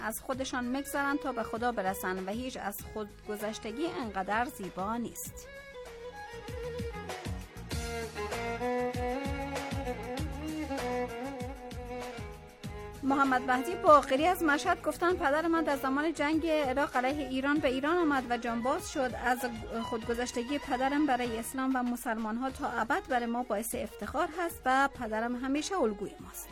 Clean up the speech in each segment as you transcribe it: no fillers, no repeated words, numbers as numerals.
از خودشان میگذرن تا به خدا برسن و هیچ از خودگذشتگی انقدر زیبا نیست. محمد مهدی باقری از مشهد گفتن پدر من در زمان جنگ عراق علیه ایران به ایران آمد و جانباز شد. از خودگذشتگی پدرم برای اسلام و مسلمان ها تا ابد برای ما باعث افتخار هست و پدرم همیشه الگوی ماست.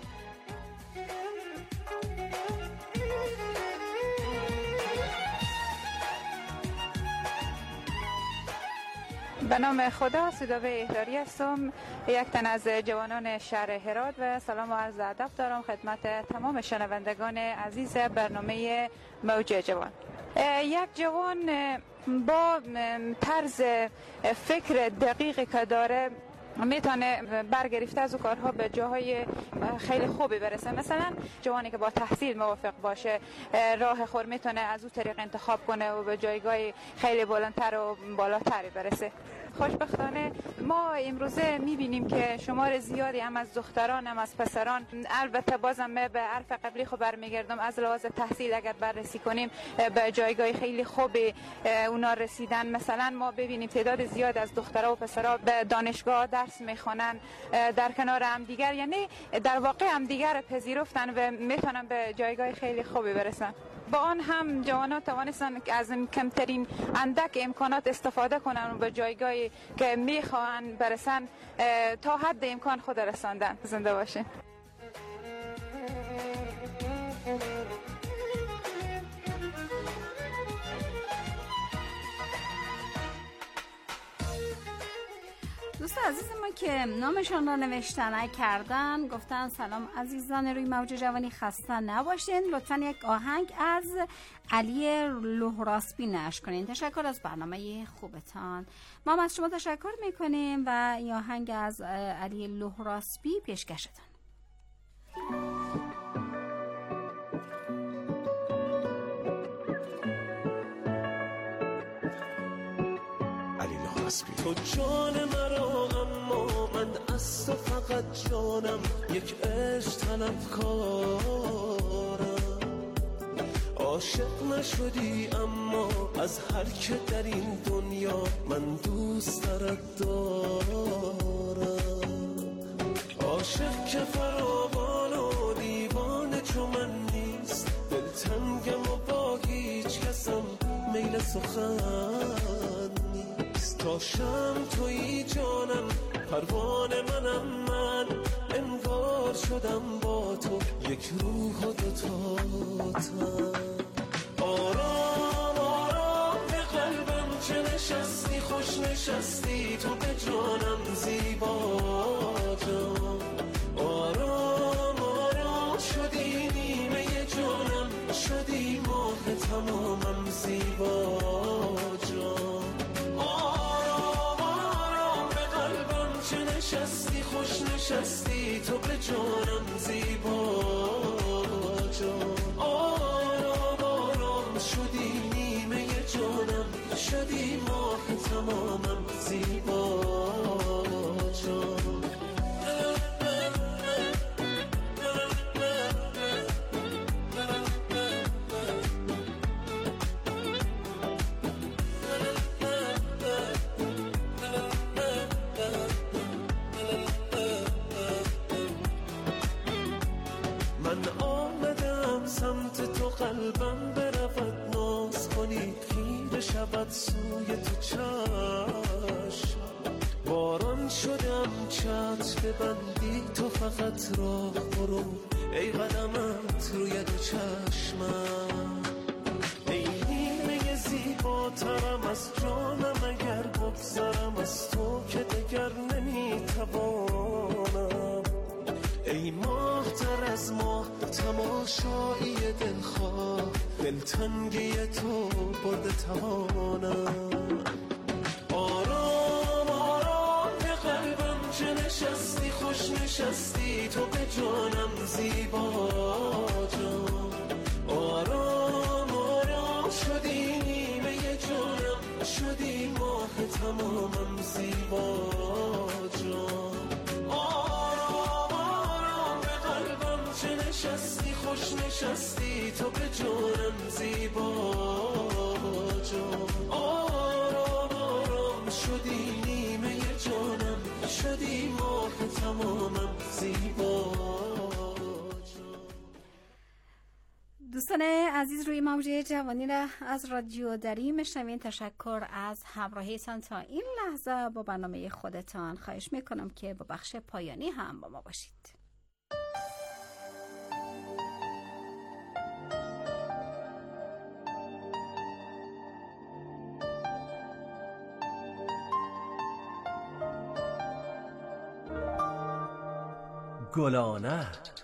به نام خدا، سودابه احراری هستم، یک تن از جوانان شهر هرات و سلام و عرض ادب دارم خدمت تمام شنوندگان عزیز برنامه موج جوان. یک جوان با طرز فکر دقیقی که داره میتونه برگرفته از او کارها به جاهای خیلی خوبی برسه. مثلا جوانی که با تحصیل موافق باشه، راه خور میتونه از او طریق انتخاب کنه و به جایگاه خیلی بلندتر و بالاتری برسه. خوشبختانه ما امروزه میبینیم که شمار زیادی هم از دختران هم از پسران، البته بازم به عرف قبلی خود برمیگردم، از لحاظ تحصیل اگر بررسی کنیم به جایگاه خیلی خوبی اونا رسیدن. مثلا ما ببینیم تعداد زیاد از دخترها و پسرها به دانشگاه درس میخونن در کنار هم دیگر، یعنی در واقع هم دیگر پذیرفتن و میتونن به جایگاه خیلی خوبی برسن. با آن هم جوانان توانستن از کمترین اندک امکانات استفاده کنن و به جایگاهی که میخوان برسن تا حد امکان خود رساندن. زنده باشین. دوست عزیز ما که نامشان را نوشته نکردن گفتن سلام عزیزان روی موج جوانی، خسته نباشین. لطفاً یک آهنگ از علی لهراسبی نشر کنین. تشکر از برنامه خوبتان. ما از شما تشکر میکنیم و این آهنگ از علی لهراسبی پیشکشتان. تو جان مرا اما من از تو فقط جانم، یک عشق طلبکارم. عاشق نشدی اما از هر که در این دنیا من دوست دارم. عاشق که فراوان و دیوانه چو من نیست، دلتنگم و با هیچ کسم میل سخن تا شم تویی جانم، پروانه منم من، انگار شدم با تو یک روح و دوتا تن. آرام آرام به قلبم چه نشستی، خوش نشستی تو به جانم زیبا جان. آرام آرام شدی نیمه جانم، شدی ماه تمامم زیبا جان. نشستی خوش نشستی تو به جانم زیبا جان. آرام آرام شدی نیمه جانم، شدی ماه تمامم زیبا جان. قلبم برود ناز کنی، خیره شود سوی تو چشم. باران شدم چتر ببندی تو فقط راه برو، ای قدمت روی دو چشمم. ای نیمه زیباترم از جانم، اگر بگذرم از تو که دگر نمیتوانم. ای ماه تر از ماه تماشایی دلخواه، دلتنگی تو برده توانم. آرام آرام به قلبم چه نشستی، خوش نشستی تو به جانم زیبا جان. آرام آرام شدی نیمه جانم، شدی ماه تمامم زیبا جان. خوش نشستی تو به جانم زیبا جان. آرام آرام شدی نیمه جانم، شدی ماه تمامم زیبا جان. دوستان عزیز، روی موج جوانی را از رادیو دری میشنوین. تشکر از همراهیتان تا این لحظه با برنامه خودتان. خواهش میکنم که با بخش پایانی هم با ما باشید. گلانه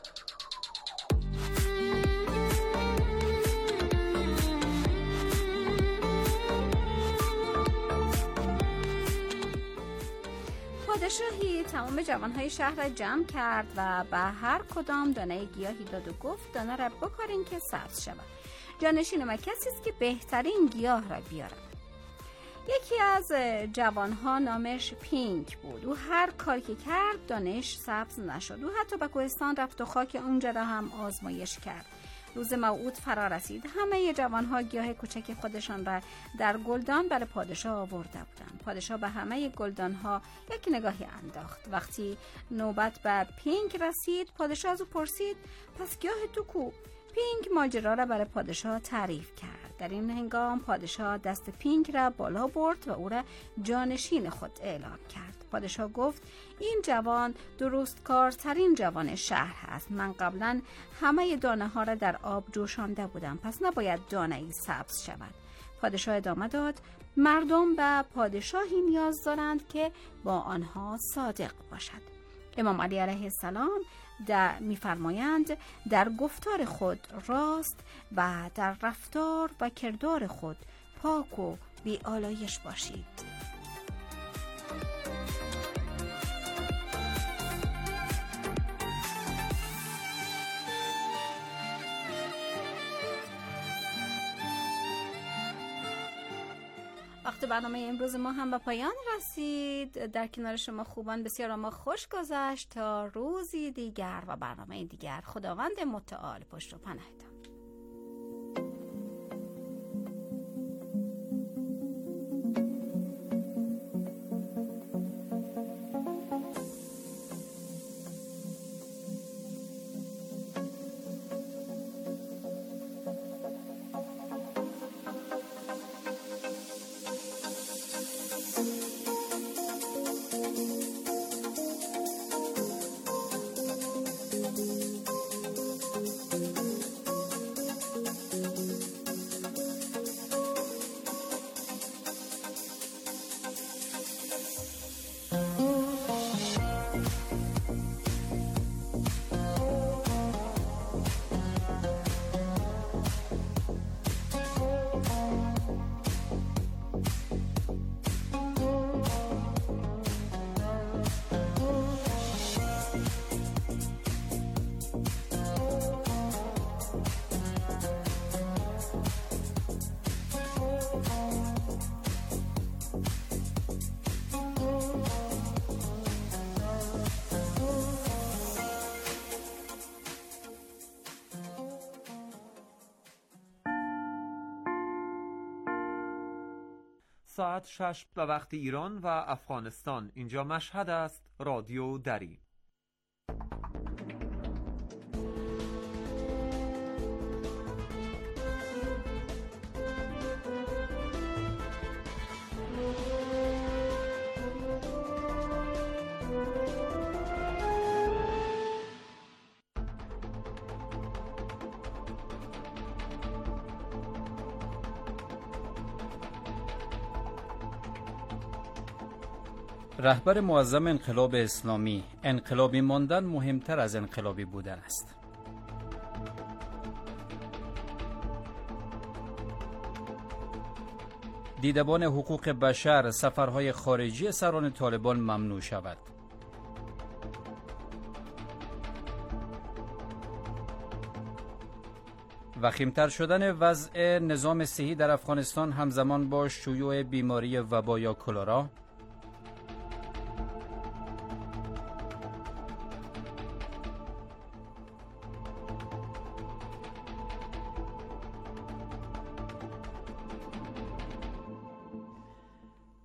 پادشاهی تمام جوانهای شهر را جمع کرد و به هر کدام دانه گیاهی داد و گفت دانه را بکارین که سبز شود. جانشین ما کسی است که بهترین گیاه را بیارد. یکی از جوانها نامش پینک بود. او هر کاری که کرد دانش سبز نشد. او حتی به کوهستان رفت و خاک اونجا را هم آزمایش کرد. روز موعود فرا رسید. همه جوانها گیاه کوچک خودشان را در گلدان برای پادشاه آورده بودند. پادشاه به همه گلدانها یک نگاهی انداخت. وقتی نوبت به پینک رسید، پادشاه از او پرسید پس گیاه تو کو؟ پینک ماجرا را برای پادشاه تعریف کرد. در این هنگام پادشاه دست پینک را بالا برد و او را جانشین خود اعلام کرد. پادشاه گفت این جوان درستکارترین جوان شهر است. من قبلا همه دانه ها را در آب جوشانده بودم، پس نباید دانه ای سبز شود. پادشاه ادامه داد مردم به پادشاهی نیاز دارند که با آنها صادق باشد. امام علی علیه السلام می‌فرمایند در گفتار خود راست و در رفتار و کردار خود پاک و بی آلایش باشید. وقت برنامه امروز ما هم به پایان رسید. در کنار شما خوبان بسیار ما خوش گذشت. تا روزی دیگر و برنامه دیگر، خداوند متعال پشت و پناهتان. ساعت 6 به وقت ایران و افغانستان. اینجا مشهد است. رادیو دری. رهبر معظم انقلاب اسلامی: انقلابی ماندن مهمتر از انقلابی بودن است. دیدبان حقوق بشر، سفرهای خارجی سران طالبان ممنوع شود. وخیمتر شدن وضع نظام صحی در افغانستان همزمان با شیوع بیماری وبا یا کلرا.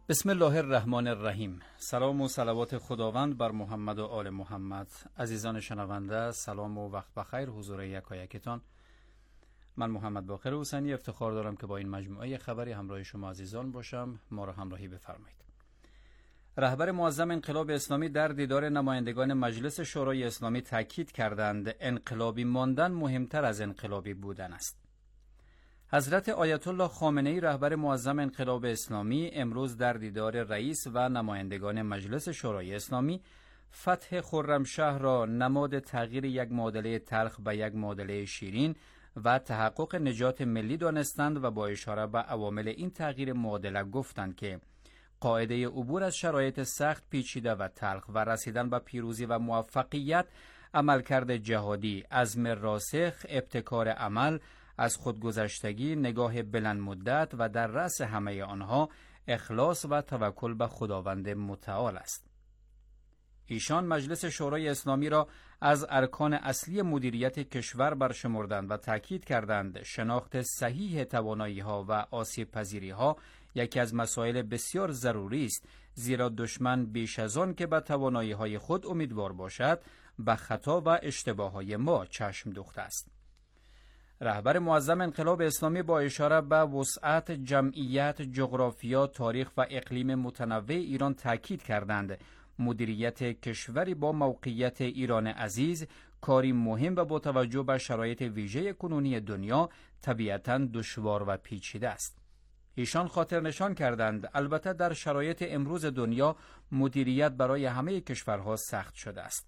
بسم الله الرحمن الرحیم. سلام و صلوات خداوند بر محمد و آل محمد. عزیزان شنونده، سلام و وقت بخیر حضور یکایکتان. من محمد باقر حسینی افتخار دارم که با این مجموعه خبری همراه شما عزیزان باشم. ما را همراهی بفرمایید. رهبر معظم انقلاب اسلامی در دیدار نمایندگان مجلس شورای اسلامی تاکید کردند انقلابی ماندن مهمتر از انقلابی بودن است. حضرت آیت الله خامنه‌ای رهبر معظم انقلاب اسلامی امروز در دیدار رئیس و نمایندگان مجلس شورای اسلامی فتح خرمشهر را نماد تغییر یک معادله تلخ به یک معادله شیرین و تحقق نجات ملی دانستند و با اشاره به عوامل این تغییر معادله گفتند که قاعده عبور از شرایط سخت، پیچیده و تلخ و رسیدن به پیروزی و موفقیت، عملکرد جهادی، عزم راسخ، ابتکار عمل، از خودگذشتگی، نگاه بلند مدت و در رأس همه آنها اخلاص و توکل به خداوند متعال است. ایشان مجلس شورای اسلامی را از ارکان اصلی مدیریت کشور برشمردند و تاکید کردند شناخت صحیح توانایی‌ها و آسیب‌پذیری‌ها یکی از مسائل بسیار ضروری است، زیرا دشمن بیش از آن که به توانایی‌های خود امیدوار باشد به خطا و اشتباه‌های ما چشم دوخته است. رهبر معظم انقلاب اسلامی با اشاره به وسعت جمعیت، جغرافیا، تاریخ و اقلیم متنوع ایران تاکید کردند مدیریت کشوری با موقعیت ایران عزیز کاری مهم و با توجه به شرایط ویژه کنونی دنیا طبیعتاً دشوار و پیچیده است. ایشان خاطر نشان کردند البته در شرایط امروز دنیا مدیریت برای همه کشورها سخت شده است.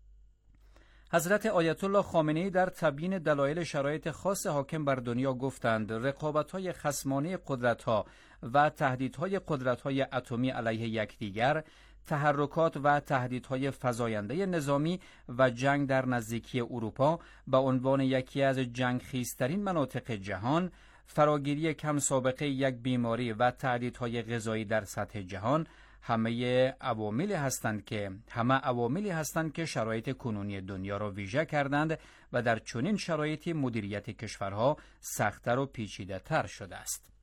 حضرت آیت الله خامنه‌ای در تبیین دلایل شرایط خاص حاکم بر دنیا گفتند رقابت‌های خصمانه قدرت‌ها و تهدیدهای قدرت‌های اتمی علیه یکدیگر، تحرکات و تهدیدهای فزاینده نظامی و جنگ در نزدیکی اروپا به عنوان یکی از جنگخیزترین مناطق جهان، فراگیری کم سابقه یک بیماری و تهدیدهای غذایی در سطح جهان همه عواملی هستند که شرایط کنونی دنیا را ویژه کردند و در چنین شرایطی مدیریت کشورها سخت‌تر و پیچیده‌تر شده است.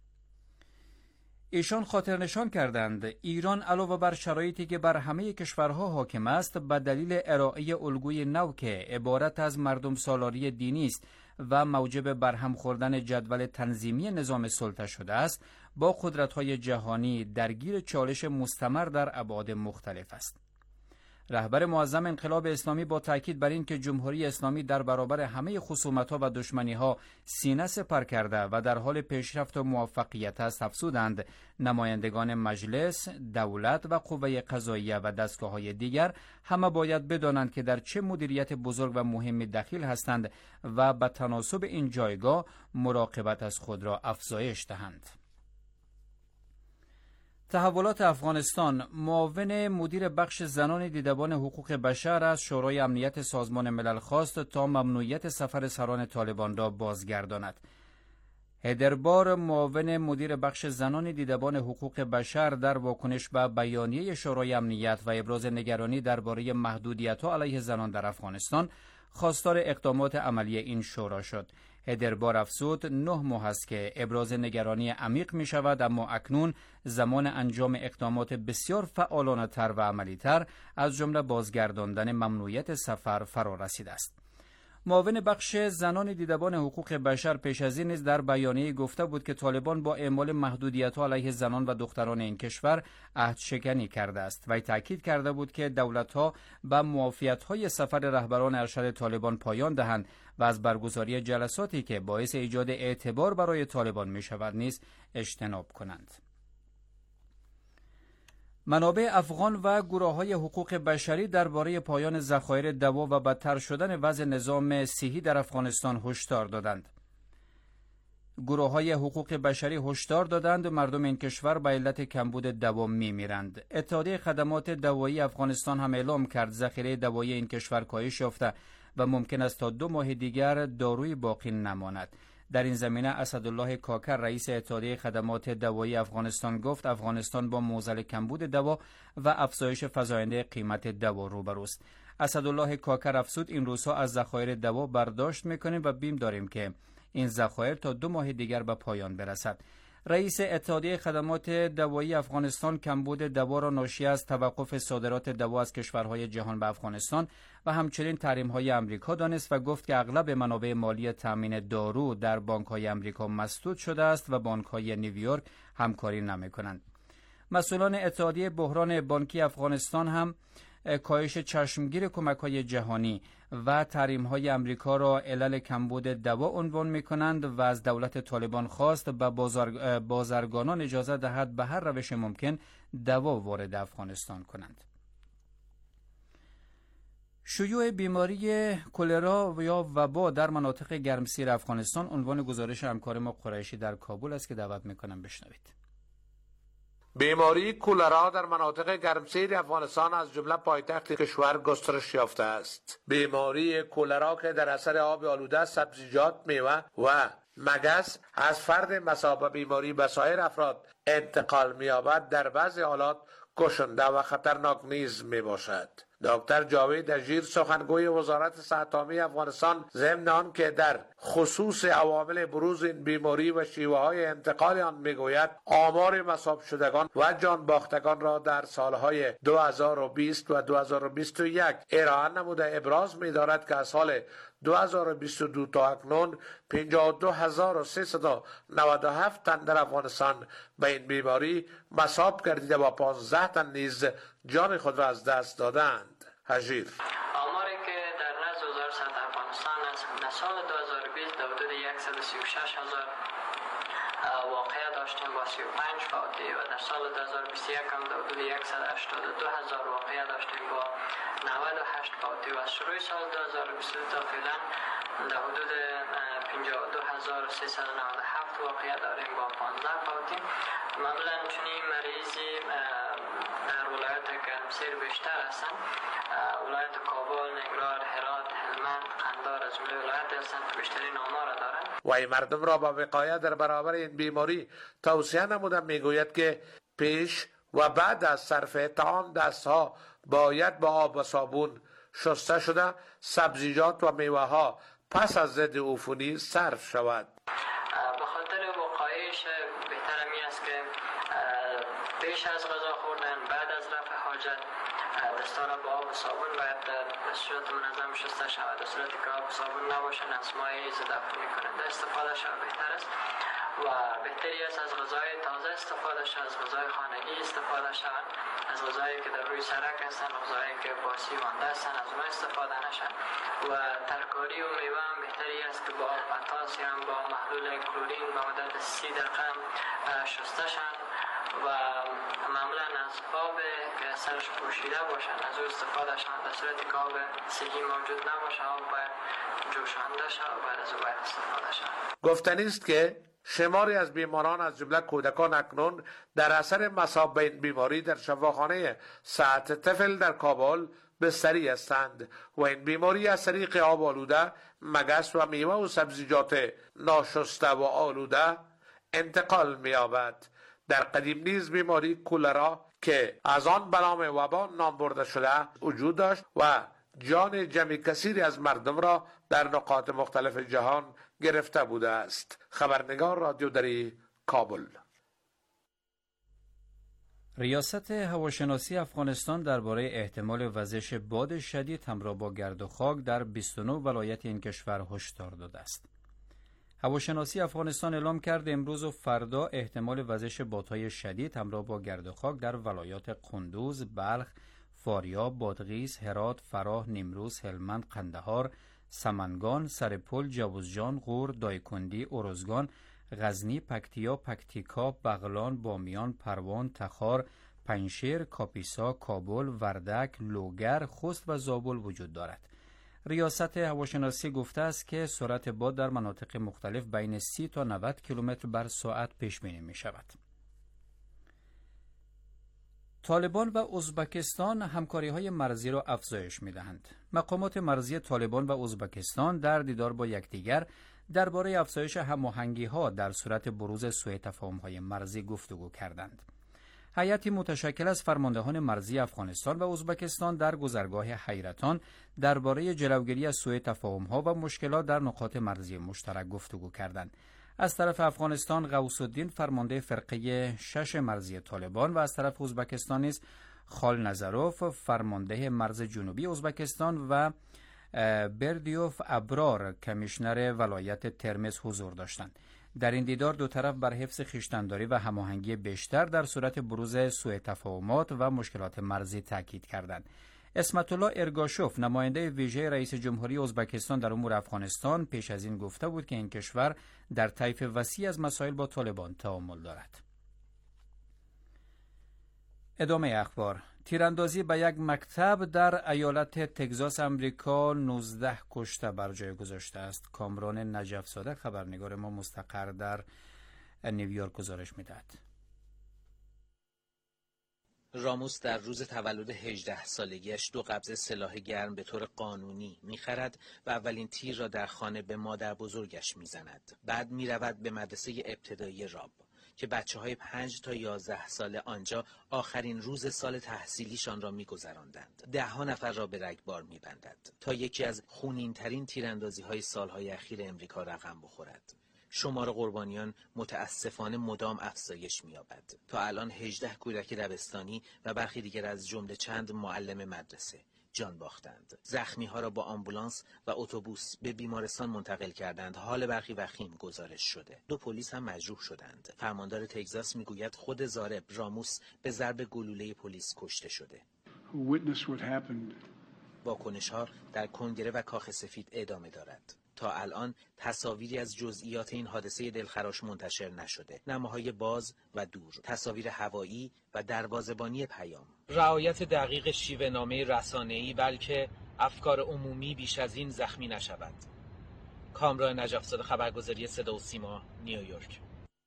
ایشان خاطر نشان کردند ایران علاوه بر شرایطی که بر همه کشورها حاکم است به دلیل ارائه الگوی نو که عبارت از مردم سالاری دینی است و موجب برهم خوردن جدول تنظیمی نظام سلطه شده است، با قدرت‌های جهانی درگیر چالش مستمر در ابعاد مختلف است. رهبر معظم انقلاب اسلامی با تاکید بر این که جمهوری اسلامی در برابر همه خصومت‌ها و دشمنی‌ها سینه سپر کرده و در حال پیشرفت و موفقیت است افزودند نمایندگان مجلس، دولت و قوه قضاییه و دستگاه‌های دیگر همه باید بدانند که در چه مدیریت بزرگ و مهمی دخیل هستند و به تناسب این جایگاه مراقبت از خود را افزایش دهند. تحولات افغانستان. معاون مدیر بخش زنان دیدبان حقوق بشر از شورای امنیت سازمان ملل خواست تا ممنوعیت سفر سران طالبان را بازگرداند. هدربار معاون مدیر بخش زنان دیدبان حقوق بشر در واکنش به بیانیه شورای امنیت و ابراز نگرانی درباره محدودیت‌ها علیه زنان در افغانستان خواستار اقدامات عملی این شورا شد. هدربار افزود 9 ماه است که ابراز نگرانی عمیق می شود، اما اکنون زمان انجام اقدامات بسیار فعالانه تر و عملی تر از جمله بازگرداندن ممنوعیت سفر فرا رسیده است. معاون بخش زنان دیدبان حقوق بشر پیش از این نیز در بیانیه گفته بود که طالبان با اعمال محدودیت‌ها علیه زنان و دختران این کشور عهد شکنی کرده است و تاکید کرده بود که دولت‌ها به معافیت‌های سفر رهبران ارشد طالبان پایان دهند و از برگزاری جلساتی که باعث ایجاد اعتبار برای طالبان می‌شود نیز اجتناب کنند. منابع افغان و گروه‌های حقوق بشری درباره پایان ذخایر دوا و بدتر شدن وضع نظام صحی در افغانستان هشدار دادند. گروه‌های حقوق بشری هشدار دادند مردم این کشور به علت کمبود دوا می‌میرند. اتحادیه خدمات دوایی افغانستان هم اعلام کرد ذخیره دوایی این کشور کاهش یافته و ممکن است تا 2 ماه دیگر داروی باقی نماند. در این زمینه اسدالله کاکر رئیس اتحادیه خدمات دوایی افغانستان گفت افغانستان با معضل کمبود دوا و افزایش فزاینده قیمت دوا روبروست. اسدالله کاکر افزود این روزها از ذخایر دوا برداشت میکنیم و بیم داریم که این ذخایر تا 2 ماه دیگر به پایان برسد. رئیس اتحادیه خدمات دوایی افغانستان کمبود دوا را ناشی از توقف صادرات دوا از کشورهای جهان به افغانستان و همچنین تحریم‌های آمریکا دانست و گفت که اغلب منابع مالی تامین دارو در بانک‌های آمریکا مسدود شده است و بانک‌های نیویورک همکاری نمی‌کنند. مسئولان اتحادیه بحران بانکی افغانستان هم کاهش چشمگیر کمک‌های جهانی و تحریم‌های آمریکا را علل کمبود دوا عنوان می‌کنند و از دولت طالبان خواست به بازرگانان اجازه دهد به هر روش ممکن دوا وارد افغانستان کنند. شیوع بیماری کلرا یا وبا در مناطق گرمسیر افغانستان عنوان گزارش همکار ما قریشی در کابل است که دعوت می‌کنم بشنوید. بیماری کولرا در مناطق گرمسیر افغانستان از جمله پایتخت کشور گسترش یافته است. بیماری کولرا که در اثر آب آلوده، سبزیجات، میوه و مگس از فرد مصاب به بیماری به سایر افراد انتقال می‌یابد، در بعضی حالات کشنده و خطرناک نیز میباشد. دکتر جاوید اژیر سخنگوی وزارت صحت عامه افغانستان ضمن آنکه در خصوص عوامل بروز این بیماری و شیوه‌های انتقال آن میگوید آمار مصاب شدگان و جان باختگان را در سالهای 2020 و 2021 ارائه نموده ابراز می‌دارد که از سال 2022 تا اکنون 52397 تن در افغانستان به این بیماری مصاب گردیده و 15 تن نیز جان خود را از دست دادند. اژیر آماری که در نزد وزارت صحت افغانستان است، در سال 2020 حدود 136,000 واقعه داشتیم با 35 فوتی و در سال 2021 هم حدود 182,000 واقعه داشتیم با 98 فوتی و از شروع سال 2022 تا فعلا در حدود 52,397 واقعه داریم با 15 فوتی. معمولا چنین مریضی در ولایت گرمسیر بیشتر هستند. ولایت کابل، ننگرهار، هرات، هلمند، قندهار از جمله ولایت هستند که بیشترین آمار دارند. و این مردم را با وقایه در برابر این بیماری توصیه نموده. میگوید که پیش و بعد از صرف طعام دستها باید با آب و صابون شسته شده، سبزیجات و میوه ها پس از ضد عفونی صرف شود. به خاطر وقایعش بهتر می است که پیش از غذا خوردن، بعد از رفع حاجت دستا را با آب و صابون باید به صورت منظم شسته شود. در صورتی که آب و صابون نباشه نسمای ضد عفونی کننده استفاده شود بهتر است و بهتری است از غذای تازه استفاده شود، از غذای خانگی استفاده شود، از غذایی که در روی سرک هستند، غذایی که باسی مانده هستند از اونها استفاده نشد و ترکاری و میوه هم بهتری است که با پتاسیم با محلول کلورین به مدت 30 دقیقه شسته شوند و معمولا از آب که سرش پوشیده باشند از او استفاده شوند. در صورتی که آب سیگی موجود نباشه آب باید جوشانده شود و بعد از او باید استفاده شود. گفتنی است که شماری از بیماران از جمله کودکان اکنون در اثر مصاب به این بیماری در شفاخانه صحت طفل در کابل بستری هستند و این بیماری از طریق آب آلوده، مگس و میوه و سبزیجات ناشسته و آلوده انتقال می‌یابد. در قدیم نیز بیماری کولرا که از آن به نام وبا نام برده شده وجود داشت و جان جمعی کثیری از مردم را در نقاط مختلف جهان گرفته بوده است. خبرنگار رادیو دری، کابل. ریاست هواشناسی افغانستان درباره احتمال وزش باد شدید همراه با گرد و خاک در 29 ولایت این کشور هشدار داده است. هواشناسی افغانستان اعلام کرد امروز و فردا احتمال وزش بادهای شدید همراه با گرد و خاک در ولایات قندوز، بلخ، فاریاب، بادغیس، هرات، فراه، نیمروز، هلمند، قندهار، سمنگان، سرپل، جوزجان، غور، دایکندی، ارزگان، غزنی، پکتیا، پکتیکا، بغلان، بامیان، پروان، تخار، پنشیر، کاپیسا، کابل، وردک، لوگر، خوست و زابل وجود دارد. ریاست هواشناسی گفته است که سرعت باد در مناطق مختلف بین 30 تا 90 کیلومتر بر ساعت پیش بینی می شود. طالبان و ازبکستان همکاری‌های مرزی را افزایش می‌دهند. مقامات مرزی طالبان و ازبکستان در دیدار با یکدیگر درباره افزایش هماهنگی‌ها در صورت بروز سوء تفاهم‌های مرزی گفتگو کردند. هیئتی متشکل از فرماندهان مرزی افغانستان و ازبکستان در گذرگاه حیرتان درباره جلوگیری از سوء تفاهم‌ها و مشکلات در نقاط مرزی مشترک گفتگو کردند. از طرف افغانستان غوث الدین فرمانده فرقه 6 مرزی طالبان و از طرف ازبکستان نیز خال نظروف فرمانده مرز جنوبی ازبکستان و بردیوف ابرار کمیشنر ولایت ترمز حضور داشتند. در این دیدار دو طرف بر حفظ خویشتن‌داری و هماهنگی بیشتر در صورت بروز سوء تفاهمات و مشکلات مرزی تاکید کردند. اسمت الله ارگاشوف نماینده ویژه رئیس جمهوری ازبکستان در امور افغانستان پیش از این گفته بود که این کشور در طیف وسیع از مسائل با طالبان تعامل دارد. ادامه اخبار. تیراندازی به یک مکتب در ایالت تگزاس امریکا 19 کشته بر جای گذاشته است. کامران نجف زاده خبرنگار ما مستقر در نیویورک گزارش می‌دهد. راموس در روز تولد 18 سالگیش 2 قبضه سلاح گرم به طور قانونی می‌خرد و اولین تیر را در خانه به مادر بزرگش می‌زند. بعد می‌رود به مدرسه ابتدایی راب که بچه‌های 5 تا 11 ساله آنجا آخرین روز سال تحصیلیشان را می‌گذراندند. 10 نفر را به رگبار می‌بندد تا یکی از خونین‌ترین تیراندازی‌های سال‌های اخیر امریکا رقم بخورد. شمار قربانیان متاسفانه مدام افزایش می‌یابد. تا الان 18 کودک دبستانی و برخی دیگر از جمله چند معلم مدرسه جان باختند. زخمی‌ها را با آمبولانس و اتوبوس به بیمارستان منتقل کردند. حال برخی وخیم گزارش شده. 2 پلیس هم مجروح شدند. فرماندار تگزاس میگوید خود ضارب راموس به ضرب گلوله پلیس کشته شده. واکنش‌ها در کنگره و کاخ سفید ادامه دارد. تا الان تصاویری از جزئیات این حادثه دلخراش منتشر نشده. نماهای باز و دور، تصاویر هوایی و دروازه‌بانی پیام. رعایت دقیق شیوه نامه رسانه‌ای بلکه افکار عمومی بیش از این زخمی نشود. کامران نجف‌زاده خبرگزاری صدا و سیما، نیویورک.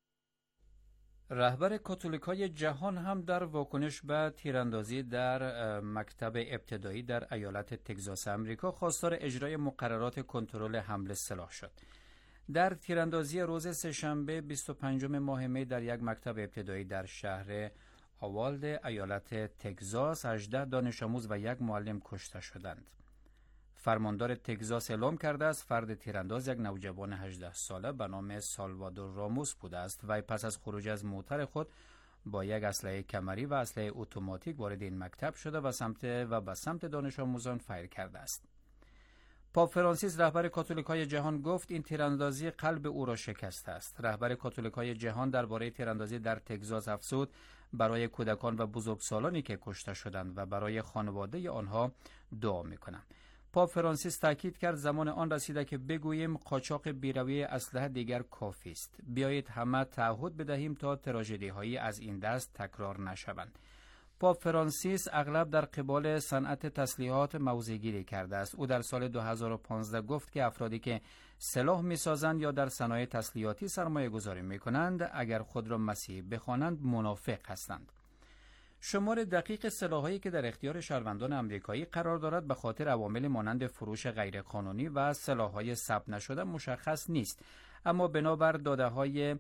رهبر کاتولیکای جهان هم در واکنش به تیراندازی در مکتب ابتدایی در ایالت تگزاس امریکا خواستار اجرای مقررات کنترل حمل سلاح شد. در تیراندازی روز سه‌شنبه 25 ماه می در یک مکتب ابتدایی در شهر آوالد ایالت تگزاس 18 دانش آموز و یک معلم کشته شدند. فرماندار تگزاس اعلام کرده است فرد تیرانداز یک نوجوان 18 ساله به نام سالوادور راموس بوده است. وی پس از خروج از موتر خود با یک اسلحه کمری و اسلحه اتوماتیک وارد این مکتب شده و به سمت دانش آموزان فایر کرده است. پاپ فرانسیس رهبر کاتولیکای جهان گفت این تیراندازی قلب او را شکسته است. رهبر کاتولیکای جهان درباره تیراندازی در تگزاس افزود برای کودکان و بزرگسالانی که کشته شدند و برای خانواده آنها دعا می‌کنم. پاپ فرانسیس تاکید کرد زمان آن رسیده که بگوییم قاچاق بیروی اسلحه دیگر کافی است. بیایید همه تعهد بدهیم تا تراژدی‌هایی از این دست تکرار نشوند. پاپ فرانسیس اغلب در قبال صنعت تسلیحات موضع‌گیری کرده است. او در سال 2015 گفت که افرادی که سلاح می‌سازند یا در صنایع تسلیحاتی سرمایه‌گذاری می‌کنند اگر خود را مسیحی بخوانند منافق هستند. شمار دقیق سلاح‌هایی که در اختیار شهروندان آمریکایی قرار دارد به خاطر عوامل مانند فروش غیرقانونی و سلاح‌های ثبت نشده مشخص نیست، اما بنابر داده‌های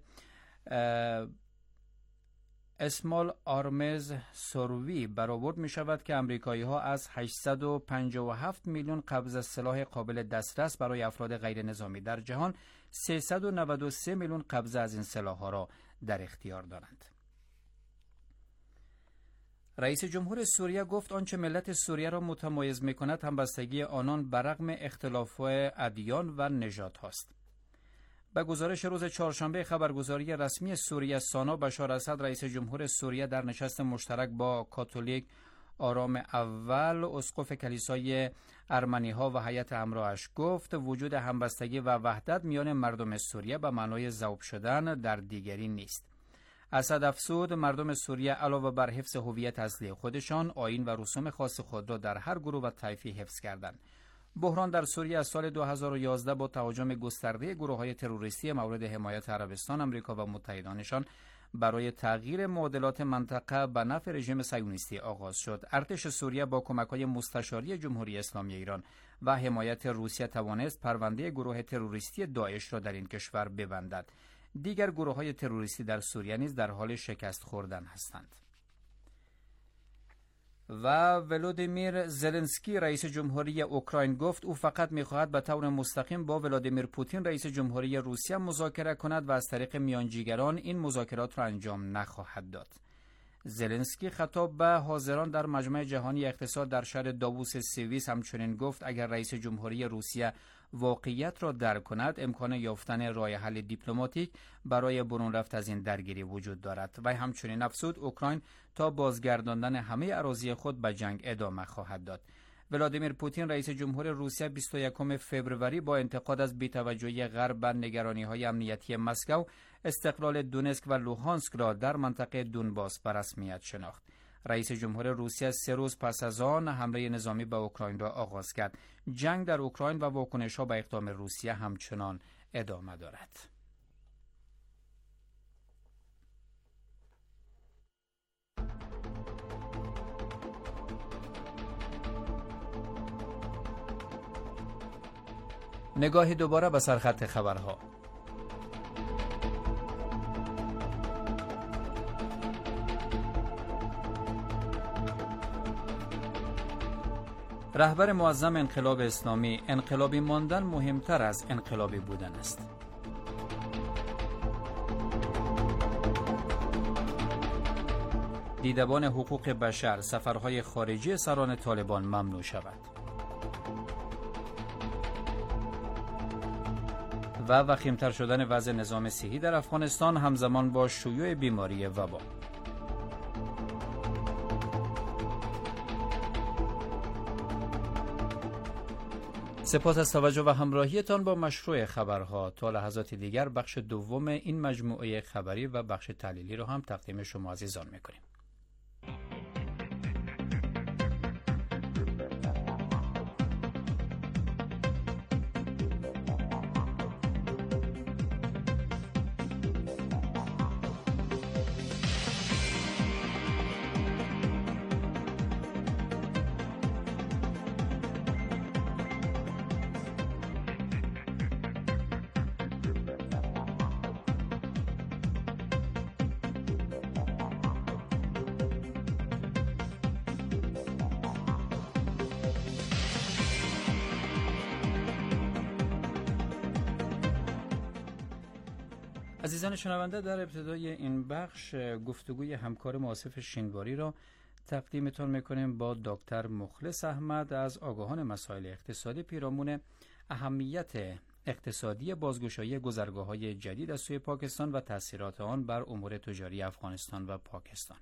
اسمال آرمز سروی برآورد می شود که امریکایی ها از 857 میلیون قبض سلاح قابل دسترس برای افراد غیر نظامی در جهان 393 میلیون قبض از این سلاح ها را در اختیار دارند. رئیس جمهور سوریه گفت آنچه ملت سوریه را متمایز می کند همبستگی آنان برغم اختلاف ادیان و نژاد هاست. به گزارش روز چهارشنبه خبرگزاری رسمی سوریه سانا، بشار اسد رئیس جمهور سوریه در نشست مشترک با کاتولیک آرام اول اسقف کلیسای ارمنی ها و هیئت همراهش گفت وجود همبستگی و وحدت میان مردم سوریه به معنای ذوب شدن در دیگری نیست. اسد افزود مردم سوریه علاوه بر حفظ هویت اصلی خودشان آیین و رسوم خاص خود را در هر گروه و طایفه حفظ کردند. بحران در سوریه از سال 2011 با تهاجم گسترده گروه‌های تروریستی مورد حمایت عربستان، آمریکا و متحدانشان برای تغییر معادلات منطقه به نفع رژیم صهیونیستی آغاز شد. ارتش سوریه با کمک‌های مستشاری جمهوری اسلامی ایران و حمایت روسیه توانست پرونده گروه تروریستی داعش را در این کشور ببندد. دیگر گروه‌های تروریستی در سوریه نیز در حال شکست خوردن هستند. و ولودیمیر زلنسکی رئیس جمهوری اوکراین گفت او فقط می‌خواهد به طور مستقیم با ولادیمیر پوتین رئیس جمهوری روسیه مذاکره کند و از طریق میانجیگران این مذاکرات را انجام نخواهد داد. زلنسکی خطاب به حاضران در مجمع جهانی اقتصاد در شهر داووس سوئیس همچنین گفت اگر رئیس جمهوری روسیه واقعیت را درک کند امکان یافتن راه حل دیپلماتیک برای برون رفت از این درگیری وجود دارد و همچنین افزود اوکراین تا بازگرداندن همه اراضی خود به جنگ ادامه خواهد داد. ولادیمیر پوتین رئیس جمهور روسیه 21 فوریه با انتقاد از بی‌توجهی غرب به نگرانی‌های امنیتی مسکو استقلال دونسک و لوهانسک را در منطقه دونباس به رسمیت شناخت. رئیس جمهور روسیه 3 روز پس از آن حمله نظامی به اوکراین را آغاز کرد. جنگ در اوکراین و واکنش‌ها به اقدام روسیه همچنان ادامه دارد. نگاهی دوباره به سرخط خبرها. رهبر معظم انقلاب اسلامی: انقلابی ماندن مهمتر از انقلابی بودن است. دیدبان حقوق بشر: سفرهای خارجی سران طالبان ممنوع شود. و وخیمتر شدن وضع نظام صحی در افغانستان همزمان با شیوع بیماری وبا. سپاس از توجه و همراهیتان با مشروع خبرها. تا لحظات دیگر بخش دوم این مجموعه خبری و بخش تحلیلی را هم تقدیم شما عزیزان می‌کنیم. عزیزان شنونده، در ابتدای این بخش گفتگوی همکار آصف شینواری را تقدیمتان میکنیم با دکتر مخلص احمد از آگاهان مسائل اقتصادی پیرامون اهمیت اقتصادی بازگشایی گذرگاه‌های جدید از سوی پاکستان و تأثیرات آن بر امور تجاری افغانستان و پاکستان.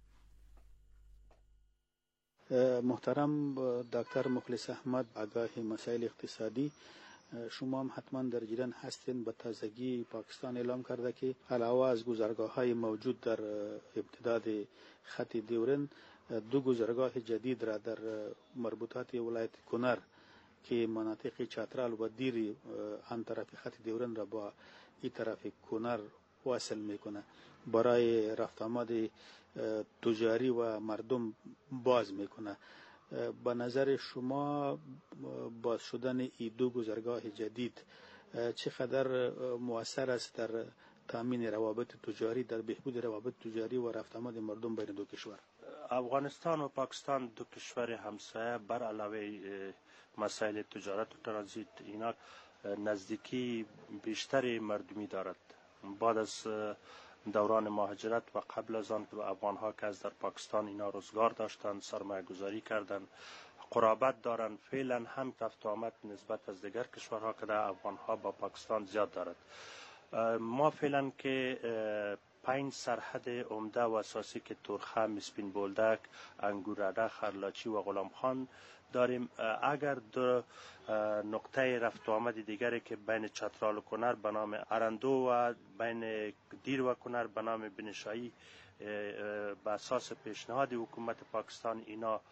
محترم دکتر مخلص احمد، آگاه مسائل اقتصادی، شما هم حتما در جریان هستین. به تازگی پاکستان اعلام کرده که علاوه از گذرگاه‌های موجود در امتداد خط دیورن، 2 گذرگاه جدید را در مربوطات ولایت کنر که مناطق چترال و دیر آن طرف خط دیورن را با این طرف کنر واصل میکنه، برای رفت آمد تجاری و مردم باز میکنه. به نظر شما باز شدن این 2 گذرگاه جدید چقدر مؤثر است در تامین روابط تجاری، در بهبود روابط تجاری و رفت آمد مردم بین 2 کشور؟ افغانستان و پاکستان 2 کشور همسایه بر علاوه مسائل تجارت و ترانزیت اینا نزدیکی بیشتر مردمی دارد. بعد از دوران مهاجرت و قبل از آن افغان‌ها که از در پاکستان اینا روزگار داشتند، سرمایه گذاری کردند، قرابت دارند، فعلا هم رفت و آمد نسبت از دیگر کشورها که در افغان‌ها با پاکستان زیاد دارد. ما فعلا که 5 سرحد عمده و اساسی که ترخه، مسپین بولدک، انگوررده، خرلاچی و غلامخان داریم. اگر 2 نقطه رفت و آمد دیگری که بین چترال و کنر به نام ارندو و بین دیر و کنر به نام بنشایی به اساس پیشنهاد حکومت پاکستان اینا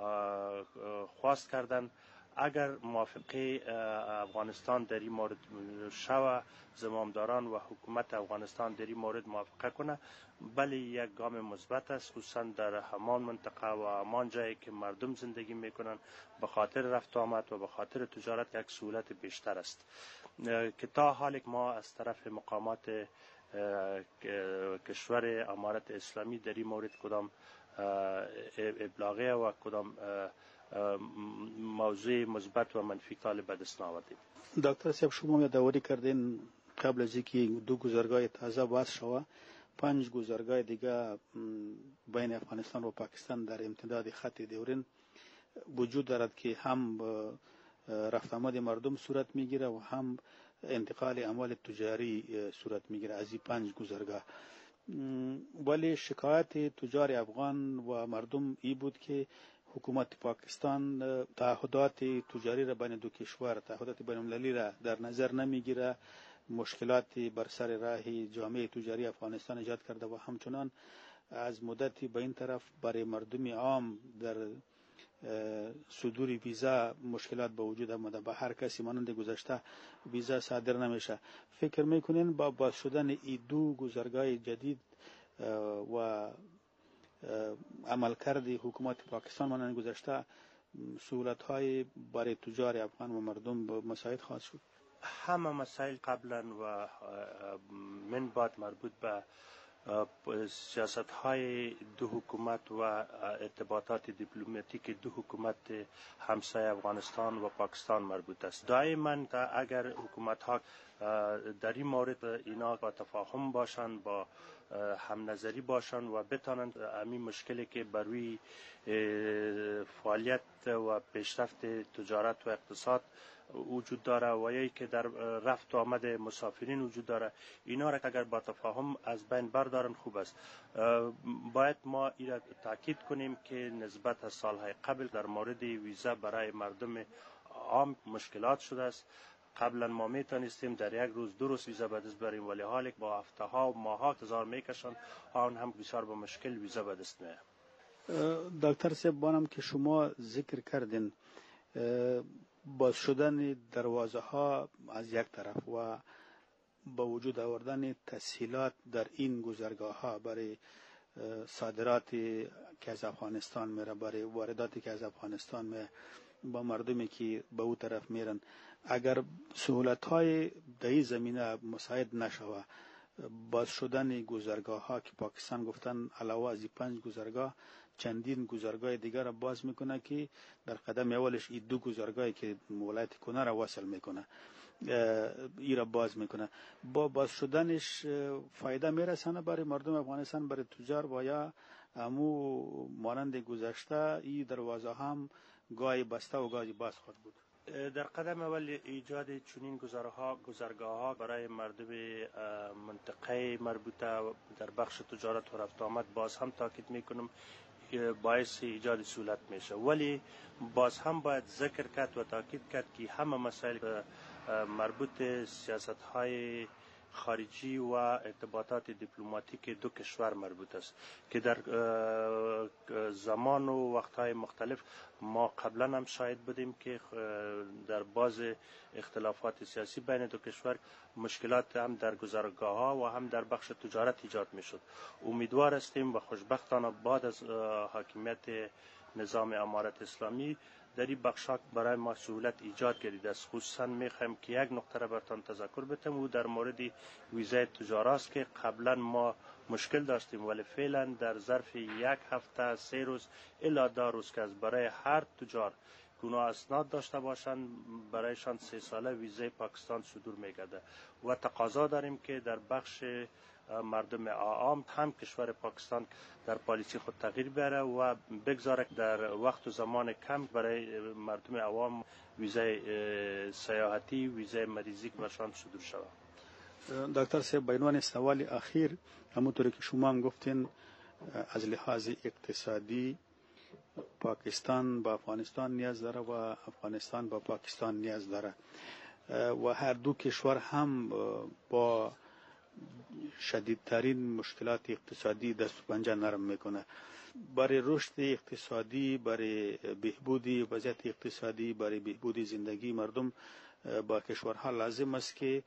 خواست کردن، اگر موافقه افغانستان در این مورد شوه، زمامداران و حکومت افغانستان در این مورد موافقه کنه، بله یک گام مثبت است، خصوصا در همان منطقه و همان جایی که مردم زندگی میکنن، به خاطر رفت آمد و به خاطر تجارت یک سهولت بیشتر است که تا حال ما از طرف مقامات کشور امارت اسلامی در این مورد کدام ابلاغه و کدام موضوع مثبت و منفی کال به دست آوردیم. دکتر صاحب شما یادآوری کردین قبل از اینکه 2 گذرگاه تازه باز شود 5 گذرگاه دیگه بین افغانستان و پاکستان در امتداد خط دیورین وجود دارد که هم رفت آمد مردم صورت میگیره و هم انتقال اموال تجاری صورت میگیره از این 5 گذرگاه. ولی شکایت تجار افغان و مردم ای بود که حکومت پاکستان تعهدات تجاری را بین دو کشور، تعهدات بین المللی را در نظر نمیگیره، مشکلات بر سر راه جامعه تجاری افغانستان ایجاد کرده و همچنان از مدتی به این طرف برای مردم عام در صدور ویزا مشکلات به وجود آمده. به هر کسی مانند گذشته ویزا صادر نمیشه. فکر میکنین با باز شدن این 2 گذرگاه جدید و عملکرد حکومت پاکستان مانند گذشته سهولت های برای تجار افغان و مردم مساعد خواهد شد؟ همه مسائل قبلا و من بعد مربوط به سیاست های 2 حکومت و ارتباطات دیپلماتیک 2 حکومت همسایه افغانستان و پاکستان مربوط است. دائما اگر حکومت ها در این مورد اینا با تفاهم باشند، با هم نظری باشند و بتانند همین مشکلی که بر روی فعالیت و پیشرفت تجارت و اقتصاد وجود داره و یا که در رفت و آمد مسافرین وجود داره، اینا را اگر با تفاهم از بین بردارن خوب است. باید ما این را تاکید کنیم که نسبت از سالهای قبل در مورد ویزا برای مردم عام مشکلات شده است. قبلا ما میتونستیم در 1 روز 2 روز ویزا به دست بریم، ولی حالا با هفته ها و ماه ها انتظار میکشند، آن هم بسیار با مشکل ویزا به دست میاد. دکتر صاحب بانم که شما ذکر کردین باز شدن دروازه ها از یک طرف و با وجود آوردن تسهیلات در این گذرگاه ها برای صادرات که از افغانستان میره، برای وارداتی که از افغانستان میره با مردمی که به او طرف میرن، اگر سهولت های در این زمینه مساعد نشوه، باز شدن گذرگاه ها که پاکستان گفتن علاوه از 5 گذرگاه چندین گذرگاه دیگر را باز میکنه که در قدم اولش این 2 گذرگاهی که ولایت کنه را وصل میکنه، ای را باز میکنه. با باز شدنش فایده میرسانه برای مردم افغانستان، برای تجار، و یا امو مانند گذشته این دروازه هم گاهی بسته و گاهی باز خواهد بود؟ در قدم اول ایجاد چنین گذرگاه ها برای مردم منطقه مربوطه در بخش تجارت و رفت آمد باز هم تاکید میکنم باعث ایجاد سهولت میشه، ولی باز هم باید ذکر کرد و تاکید کرد که همه مسائل مربوط سیاست های خارجی و ارتباطات دیپلماتیک 2 کشور مربوط است که در زمان و وقتهای مختلف ما قبلا هم شاهد بودیم که در باز اختلافات سیاسی بین 2 کشور مشکلات هم در گذرگاه ها و هم در بخش تجارت ایجاد می شد. امیدوار هستیم و خوشبختانه بعد از حاکمیت نظام امارت اسلامی در این بخشا برای ما سهولت ایجاد گردیده است. خصوصا میخوایم که یک نکته را براتون تذکر بدم و در مورد ویزای تجارت است که قبلا ما مشکل داشتیم، ولی فعلا در ظرف 1 هفته 3 روز الی 10 روز که از برای هر تجار گناه اسناد داشته باشند برایشان 3 ساله ویزای پاکستان صدور میگرده و تقاضا داریم که در بخش مردم عام هم کشور پاکستان در پالیسی خود تغییر بیاره و بگذاره در وقت و زمان کم برای مردم عوام ویزای سیاحتی، ویزای مریضی برشان صدور شود. دکتر صاحب به عنوان سوال اخیر، همونطوری که شما هم گفتین از لحاظ اقتصادی پاکستان با افغانستان نیاز داره و افغانستان با پاکستان نیاز داره و هر 2 کشور هم با شدیدترین مشکلات اقتصادی دست و پنجه نرم میکنه. برای رشد اقتصادی، برای بهبود وضعیت اقتصادی، برای بهبود زندگی مردم با کشورها لازم است که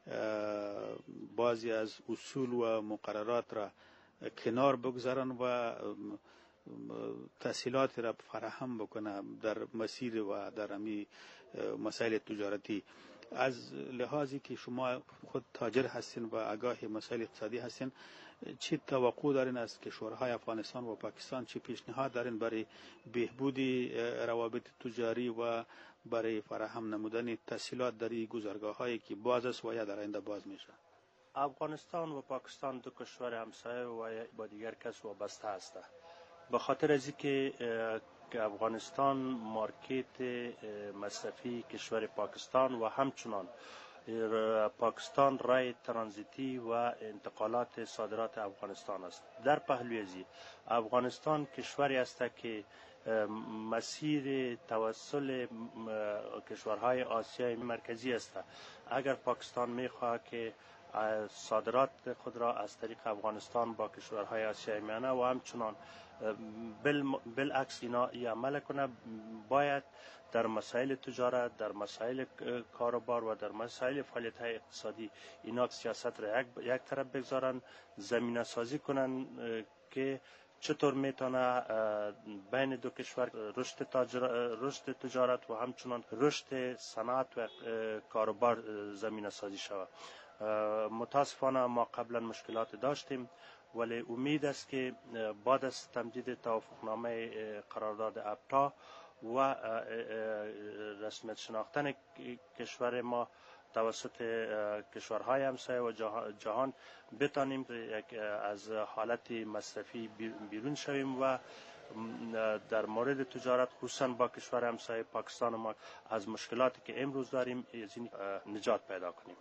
بعضی از اصول و مقررات را کنار بگذارن و تسهیلات را فراهم بکنه در مسیر و در امی مسائل تجارتی. از لحاظی که شما خود تاجر هستین و آگاه مسائل اقتصادی هستین، چی توقع دارین از کشورهای افغانستان و پاکستان؟ چی پیشنهاد دارین برای بهبود روابط تجاری و برای فراهم نمودن تسهیلات در این گذرگاه‌هایی که باز است و یا در آینده باز میشه؟ افغانستان و پاکستان دو کشور همسایه و با دیگر کس وابسته هستند. به خاطر از اینکه افغانستان مارکت مصرفی کشور پاکستان و همچنان پاکستان رای ترانزیتی و انتقالات صادرات افغانستان است. در پهلوی ازی افغانستان کشوری است که مسیر توسل کشورهای آسیای مرکزی است. اگر پاکستان میخواهد که صادرات خود را از طریق افغانستان با کشورهای آسیای میانه و همچنان بالعکس اینا عمل کنه، باید در مسائل تجارت، در مسائل کاروبار و در مسائل فعالیت های اقتصادی اینا سیاست را یک طرف بگذارن، زمینه سازی کنن که چطور میتونه بین دو کشور رشد تجارت و همچنان رشد صنعت و کاروبار زمینه سازی شود. متاسفانه ما قبلا مشکلات داشتیم، ولی امید است که بعد از تمدید توافقنامه قرارداد ابتا و رسمیت شناختن کشور ما توسط کشورهای همسایه و جهان بتانیم از حالت مصرفی بیرون شویم و در مورد تجارت خصوصا با کشور همسایه پاکستان ما از مشکلاتی که امروز داریم از این نجات پیدا کنیم.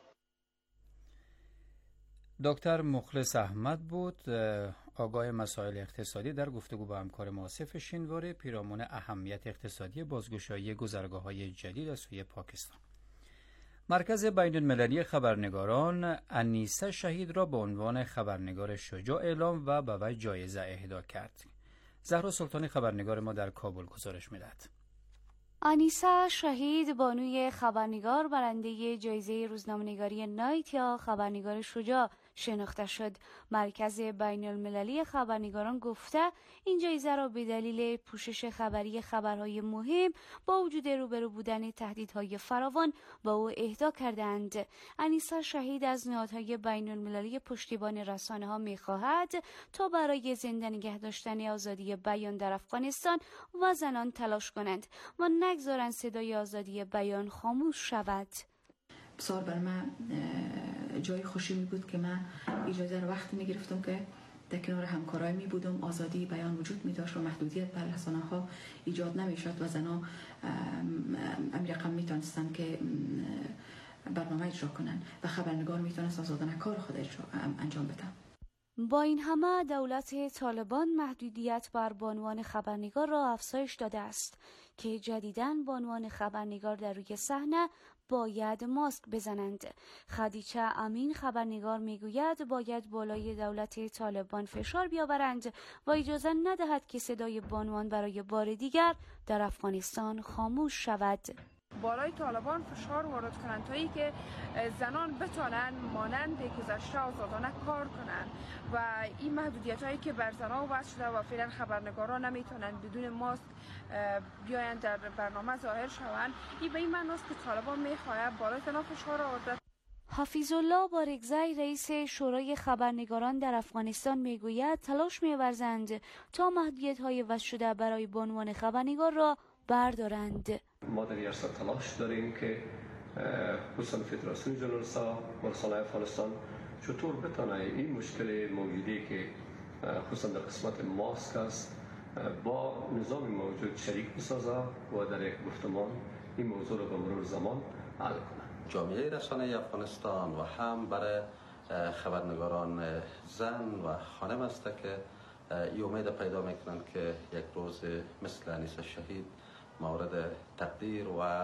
دکتر مخلص احمد بود، آگاه مسائل اقتصادی، در گفتگو با همکار ما آصف شینواری پیرامون اهمیت اقتصادی بازگشایی گذرگاه‌های جدید از سوی پاکستان. مرکز بین المللی خبرنگاران انیسه شهید را به عنوان خبرنگار شجاع اعلام و به وی جایزه اهدا کرد. زهرا سلطانی خبرنگار ما در کابل گزارش می‌دهد. انیسه شهید بانوی خبرنگار برنده جایزه روزنامه‌نگاری نایت یا خبرنگار شجاع شناخته شد. مرکز بین المللی خبرنگاران گفته این جایزه را به دلیل پوشش خبری خبرهای مهم با وجود روبرو بودن تهدیدهای فراوان با او اهدا کردند. انیسه شهید از نهادهای بین المللی پشتیبان رسانه‌ها می‌خواهد تا برای زنده نگه داشتن آزادی بیان در افغانستان و زنان تلاش کنند و نگذارند صدای آزادی بیان خاموش شود. بسیار بر من جای خوشی می بود که من اجازه رو وقتی می گرفتم که در کنار همکارای می بودم، آزادی بیان وجود می داشت و محدودیت بر رسانه ها ایجاد نمی شد و زنها امیر رقم می تانستن که برنامه اجرا کنن و خبرنگار می تانست آزادانه کار خود انجام بدن. با این همه دولت طالبان محدودیت بر بانوان خبرنگار را افزایش داده است که جدیداً بانوان خبرنگار در روی صحنه باید ماسک بزنند. خدیجه امین خبرنگار میگوید باید بالای دولت طالبان فشار بیاورند و اجازه ندهد که صدای بانوان برای بار دیگر در افغانستان خاموش شود. بالای طالبان فشار وارد کنند تا اینکه زنان بتوانند مانند گذشته آزادانه کار کنند و این محدودیت هایی که بر زنان وضع شده و فعلا خبرنگاران نمیتونند بدون ماسک بیایند در برنامه ظاهر شوند، این به این معنی است که طالبان میخواهد بالای تنها فشار آورده. حفیظ الله بارگزی رئیس شورای خبرنگاران در افغانستان میگوید تلاش می‌ورزند تا محدودیت‌های وضع شده برای بانوان خبرنگار را بردارند. ما در ریاست تلاش داریم که خصوصا فدراسیون ژورنالیست‌ها و رسانه‌های افغانستان چطور بتونه این مشکل موجودی که خصوصا در قسمت ماسک است با نظام موجود شریک بسازه و در یک گفتمان این موضوع را به مرور زمان حل کنه. جامعه رسانه افغانستان و هم برای خبرنگاران زن و خانم است که این امید پیدا میکنند که یک روز مثل انیسه شهید مورد تقدیر و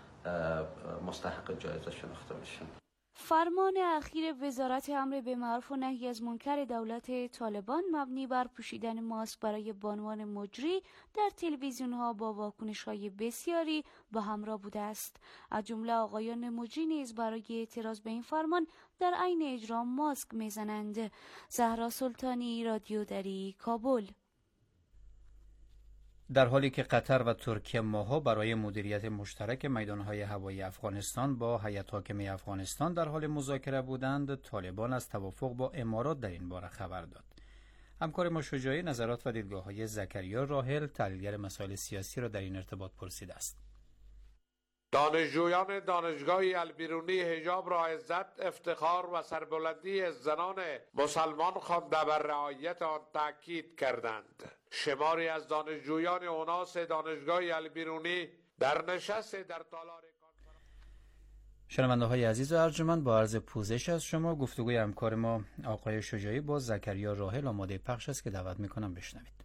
مستحق جایزه شناخته میشن. فرمان اخیر وزارت امر به معروف و نهی از منکر دولت طالبان مبنی بر پوشیدن ماسک برای بانوان مجری در تلویزیون‌ها با واکنش‌های بسیاری با همراه بوده است. از جمله آقایان مجری نیز برای اعتراض به این فرمان در عین اجرا ماسک میزنند. زهرا سلطانی، رادیو دری، کابل. در حالی که قطر و ترکیه ماها برای مدیریت مشترک میدانهای هوایی افغانستان با هیئت حاکمه افغانستان در حال مذاکره بودند، طالبان از توافق با امارات در این باره خبر داد. همکار ما شجاعی نظرات و دیدگاه‌های زکریا راحل، تحلیلگر مسائل سیاسی را در این ارتباط پرسیده است. دانشجویان دانشگاه البیرونی حجاب را عزت، افتخار و سربلندی زنان مسلمان خوانده و رعایت آن تاکید کردند. شماری از دانشجویان اوناس دانشگاه البیرونی در نشست در تالار شنونده های عزیز و ارجمند، با عرض پوزش از شما گفتگوی همکار ما آقای شجاعی با زکریا راحل آماده پخش است که دعوت میکنم بشنوید.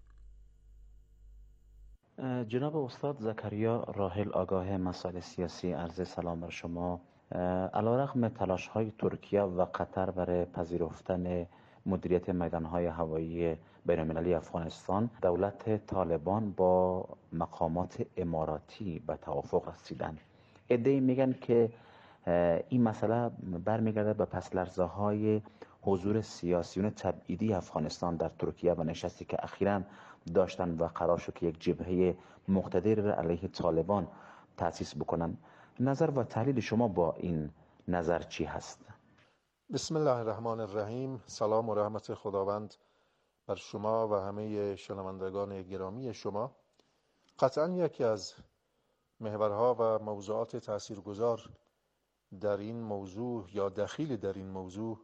جناب استاد زکریا راحل، آگاه مسائل سیاسی، عرض سلام بر شما. علیرغم تلاش‌های ترکیه و قطر برای پذیرفتن مدیریت میدان‌های هوایی بین‌المللی افغانستان، دولت طالبان با مقامات اماراتی به توافق رسیدند. عده‌ای میگن که این مسئله برمیگرده به پس‌لرزه‌های حضور سیاسیون تبعیدی افغانستان در ترکیه و نشستی که اخیراً داشتن و قرار شد که یک جبهه مقتدر علیه طالبان تأسیس بکنن. نظر و تحلیل شما با این نظر چی هست؟ بسم الله الرحمن الرحیم. سلام و رحمت خداوند بر شما و همه شنوندگان گرامی شما. قطعا یکی از محورها و موضوعات تاثیرگذار در این موضوع یا دخیل در این موضوع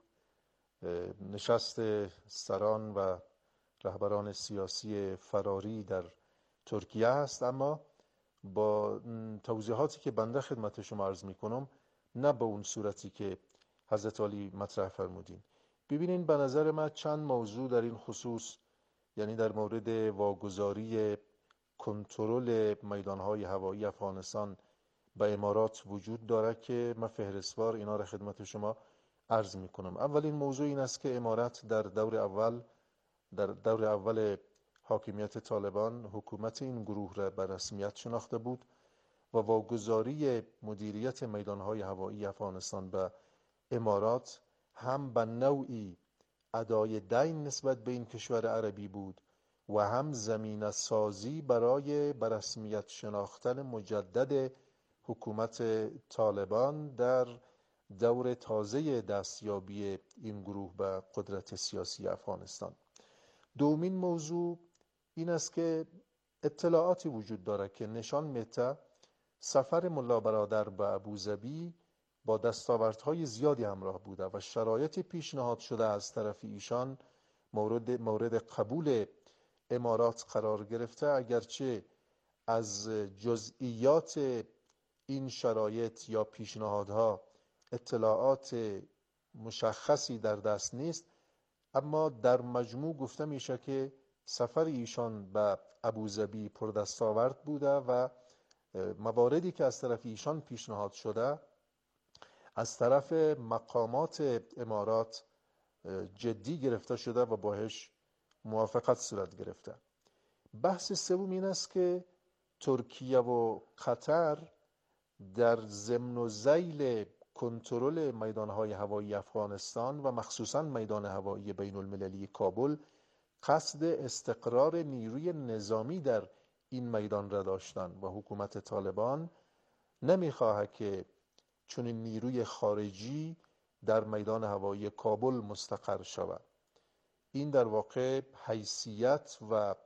نشست سران و رهبران سیاسی فراری در ترکیه است، اما با توضیحاتی که بنده خدمت شما عرض می کنم، نه به اون صورتی که حضرت علی مطرح فرمودین. ببینین، به نظر من چند موضوع در این خصوص، یعنی در مورد واگذاری کنترل میدانهای هوایی افغانستان به امارات وجود داره که من فهرستوار اینا را خدمت شما عرض می کنم. اولین موضوع این است که امارات در دور اول حاکمیت طالبان حکومت این گروه را به رسمیت شناخته بود و واگذاری مدیریت میدانهای هوایی افغانستان به امارات هم به نوعی ادای دین نسبت به این کشور عربی بود و هم زمینه سازی برای به رسمیت شناختن مجدد حکومت طالبان در دور تازه دستیابی این گروه به قدرت سیاسی افغانستان. دومین موضوع این است که اطلاعاتی وجود داره که نشان میده سفر ملا برادر به ابوظبی با دستاوردهای زیادی همراه بوده و شرایط پیشنهاد شده از طرف ایشان مورد قبول امارات قرار گرفته، اگرچه از جزئیات این شرایط یا پیشنهادها اطلاعات مشخصی در دست نیست، اما در مجموع گفته میشه که سفر ایشان به ابوظبی پردستاورد بوده و مواردی که از طرف ایشان پیشنهاد شده از طرف مقامات امارات جدی گرفته شده و باهاش موافقت صورت گرفته. بحث سوم این است که ترکیه و قطر در ضمن و ذیل کنترل میدانهای هوایی افغانستان و مخصوصاً میدان هوایی بین المللی کابل قصد استقرار نیروی نظامی در این میدان را داشتن و حکومت طالبان نمیخواهد که چون نیروی خارجی در میدان هوایی کابل مستقر شود. این در واقع حیثیت و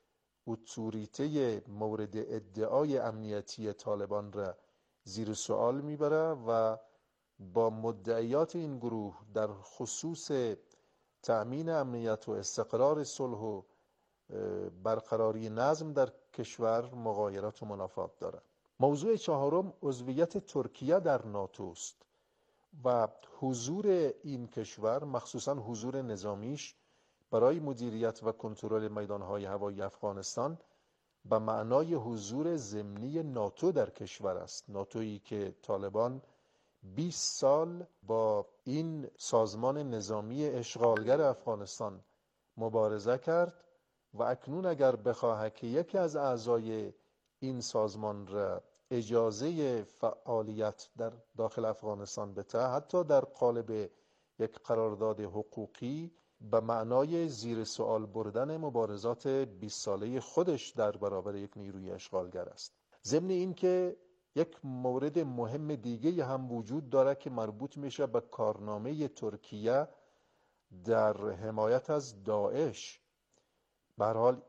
اتوریته مورد ادعای امنیتی طالبان را زیر سوال میبره و با مدعیات این گروه در خصوص تأمین امنیت و استقرار صلح و برقراری نظم در کشور مغایرت و منافات دارد. موضوع چهارم عضویت ترکیه در ناتو است و حضور این کشور، مخصوصا حضور نظامیش برای مدیریت و کنترل میدانهای هوایی افغانستان به معنای حضور ضمنی ناتو در کشور است. ناتویی که طالبان 20 سال با این سازمان نظامی اشغالگر افغانستان مبارزه کرد و اکنون اگر بخواهد که یکی از اعضای این سازمان را اجازه فعالیت در داخل افغانستان بده، حتی در قالب یک قرارداد حقوقی به معنای زیر سوال بردن مبارزات 20 ساله خودش در برابر یک نیروی اشغالگر است. ضمن این که یک مورد مهم دیگه هم وجود داره که مربوط میشه به کارنامه ترکیه در حمایت از داعش. به هر حال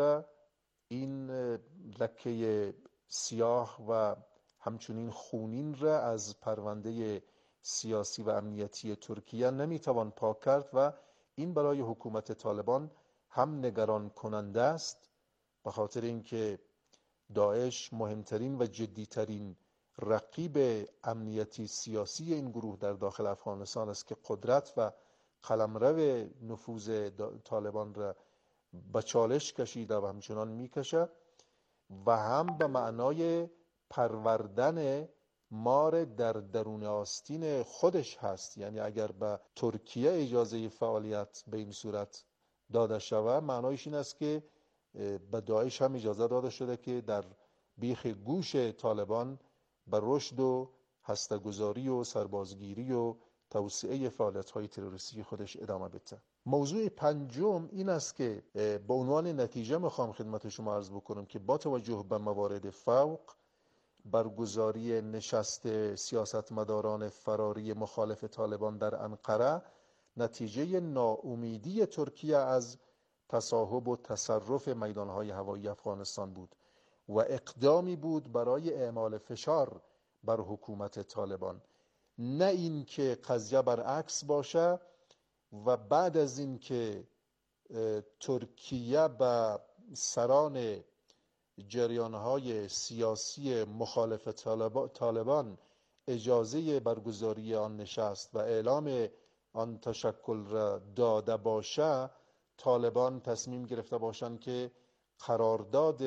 این لکه سیاه و همچنین خونین را از پرونده سیاسی و امنیتی ترکیه نمیتوان پاک کرد و این برای حکومت طالبان هم نگران کننده است، به خاطر اینکه داعش مهمترین و جدیترین رقیب امنیتی سیاسی این گروه در داخل افغانستان است که قدرت و قلمرو نفوذ طالبان را به چالش کشیده و همچنان میکشه، و هم به معنای پروردن مار در درون آستین خودش هست. یعنی اگر به ترکیه اجازه فعالیت به این صورت داده شود، معنایش این است که به داعش هم اجازه داده شده که در بیخ گوش طالبان به رشد و هسته‌گذاری و سربازگیری و توسعه فعالیت‌های تروریستی خودش ادامه بده. موضوع پنجم این است که به عنوان نتیجه میخوام خدمت شما عرض بکنم که با توجه به موارد فوق، برگزاری نشست سیاستمداران فراری مخالف طالبان در انقره نتیجه ناامیدی ترکیه از تصاحب و تصرف میدانهای هوایی افغانستان بود و اقدامی بود برای اعمال فشار بر حکومت طالبان، نه این که قضیه برعکس باشه و بعد از این که ترکیه به سران جریانهای سیاسی مخالف طالبان اجازه برگزاری آن نشست و اعلام آن تشکل را داده باشه، طالبان تصمیم گرفته باشند که قرارداد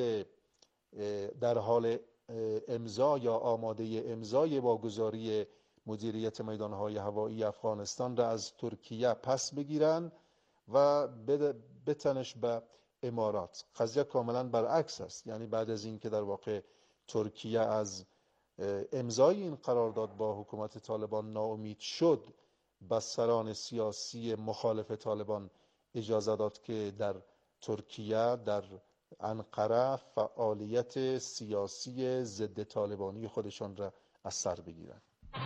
در حال امضا یا آماده امضای واگذاری مدیریت میدانهای هوایی افغانستان را از ترکیه پس بگیرن و بتنش به امارات. قضیه کاملا برعکس است. یعنی بعد از این که در واقع ترکیه از امضای این قرارداد با حکومت طالبان ناامید شد، به سران سیاسی مخالف طالبان اجازه داد که در ترکیه در انقره فعالیت سیاسی ضد طالبانی خودشان را از سر بگیرند.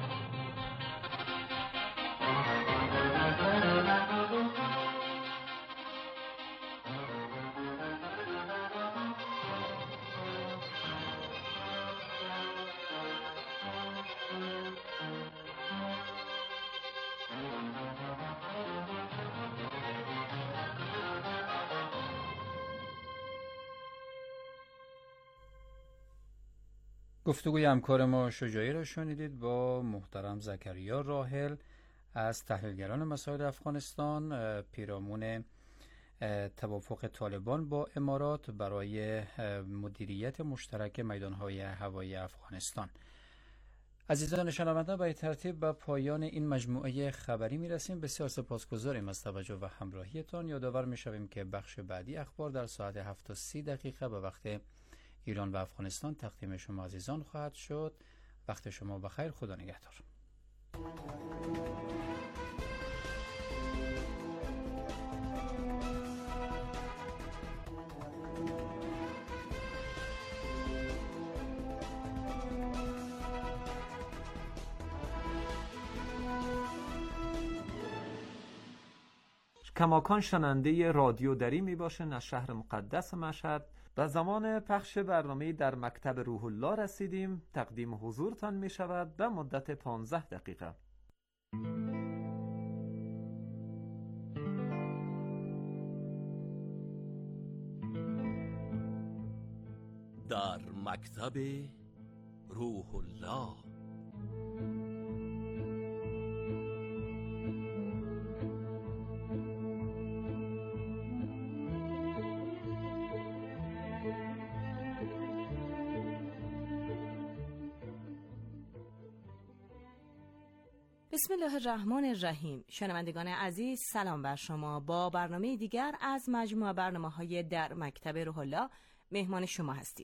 گفتگوی همکار ما شجاعی را شنیدید با محترم زکریا راحل از تحلیلگران مسائل افغانستان پیرامون توافق طالبان با امارات برای مدیریت مشترک میدانهای هوایی افغانستان. عزیزان شنونده، به ترتیب به پایان این مجموعه خبری میرسیم. بسیار سپاسگزاریم از توجه و همراهیتان. یادآور میشویم که بخش بعدی اخبار در ساعت 7:30 به وقت ایران و افغانستان تقدیم شما عزیزان خواهد شد. وقت شما بخیر. خدا نگهدار. کماکان شننده رادیو دری می باشند از شهر مقدس مشهد. به زمان پخش برنامه در مکتب روح الله رسیدیم. تقدیم حضورتان می شود به مدت 15 دقیقه. در مکتب روح الله. بسم الله الرحمن الرحیم. شنوندگان عزیز، سلام بر شما. با برنامه دیگر از مجموعه برنامه‌های در مکتب روح الله مهمان شما هستیم.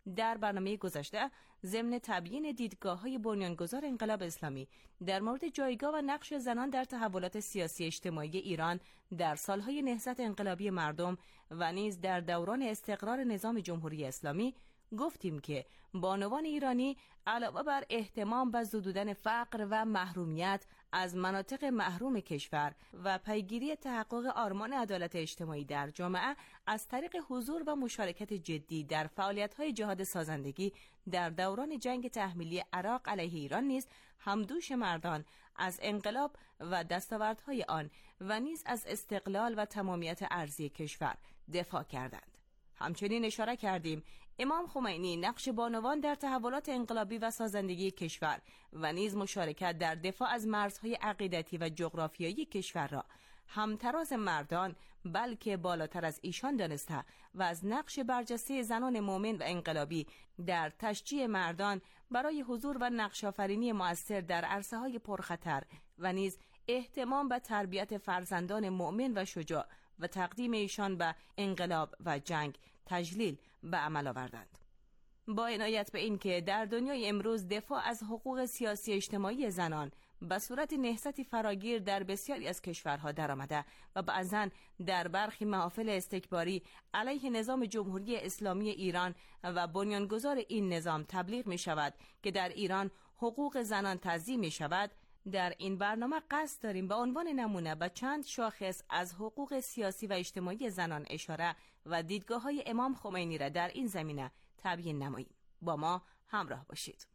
در برنامه گذشته ضمن تبیین دیدگاه‌های بنیانگذار انقلاب اسلامی در مورد جایگاه و نقش زنان در تحولات سیاسی اجتماعی ایران در سالهای نهضت انقلابی مردم و نیز در دوران استقرار نظام جمهوری اسلامی گفتیم که بانوان ایرانی علاوه بر اهتمام به زدودن فقر و محرومیت از مناطق محروم کشور و پیگیری تحقق آرمان عدالت اجتماعی در جامعه از طریق حضور و مشارکت جدی در فعالیت‌های جهاد سازندگی در دوران جنگ تحمیلی عراق علیه ایران نیز همدوش مردان از انقلاب و دستاوردهای آن و نیز از استقلال و تمامیت ارضی کشور دفاع کردند. همچنین اشاره کردیم امام خمینی نقش بانوان در تحولات انقلابی و سازندگی کشور و نیز مشارکت در دفاع از مرزهای عقیدتی و جغرافیایی کشور را همتراز مردان بلکه بالاتر از ایشان دانسته و از نقش برجسته زنان مؤمن و انقلابی در تشجیع مردان برای حضور و نقش آفرینی مؤثر در عرصه‌های پرخطر و نیز اهتمام به تربیت فرزندان مؤمن و شجاع و تقدیم ایشان به انقلاب و جنگ تجلیل به عمل آوردند. با عنایت به این که در دنیای امروز دفاع از حقوق سیاسی اجتماعی زنان به صورت نهضتی فراگیر در بسیاری از کشورها درآمده و بعضاً در برخی محافل استکباری علیه نظام جمهوری اسلامی ایران و بنیانگذار این نظام تبلیغ می شود که در ایران حقوق زنان تعظیم می شود، در این برنامه قصد داریم به عنوان نمونه به چند شاخص از حقوق سیاسی و اجتماعی زنان اشاره و دیدگاه‌های امام خمینی را در این زمینه تبیین نماییم. با ما همراه باشید.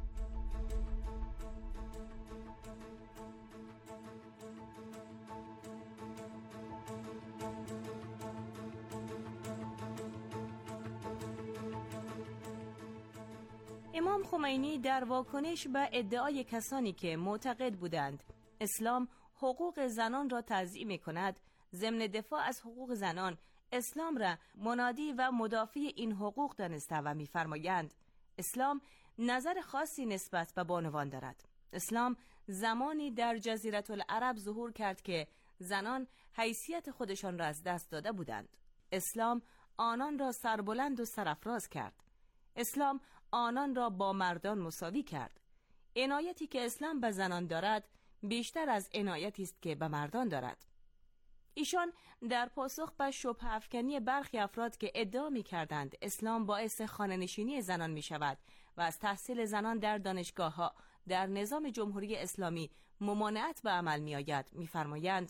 امام خمینی در واکنش به ادعای کسانی که معتقد بودند اسلام حقوق زنان را تعظیم می‌کند، ضمن دفاع از حقوق زنان اسلام را منادی و مدافع این حقوق دانسته و می‌فرمایند اسلام نظر خاصی نسبت به بانوان دارد. اسلام زمانی در جزیره العرب ظهور کرد که زنان حیثیت خودشان را از دست داده بودند. اسلام آنان را سربلند و سرافراز کرد. اسلام آنان را با مردان مساوی کرد. عنایتی که اسلام به زنان دارد بیشتر از عنایتی است که به مردان دارد. ایشان در پاسخ به شبهه افکنی برخی افراد که ادعا می کردند اسلام باعث خانه‌نشینی زنان می شود و از تحصیل زنان در دانشگاه‌ها در نظام جمهوری اسلامی ممانعت به عمل می آید می فرمایند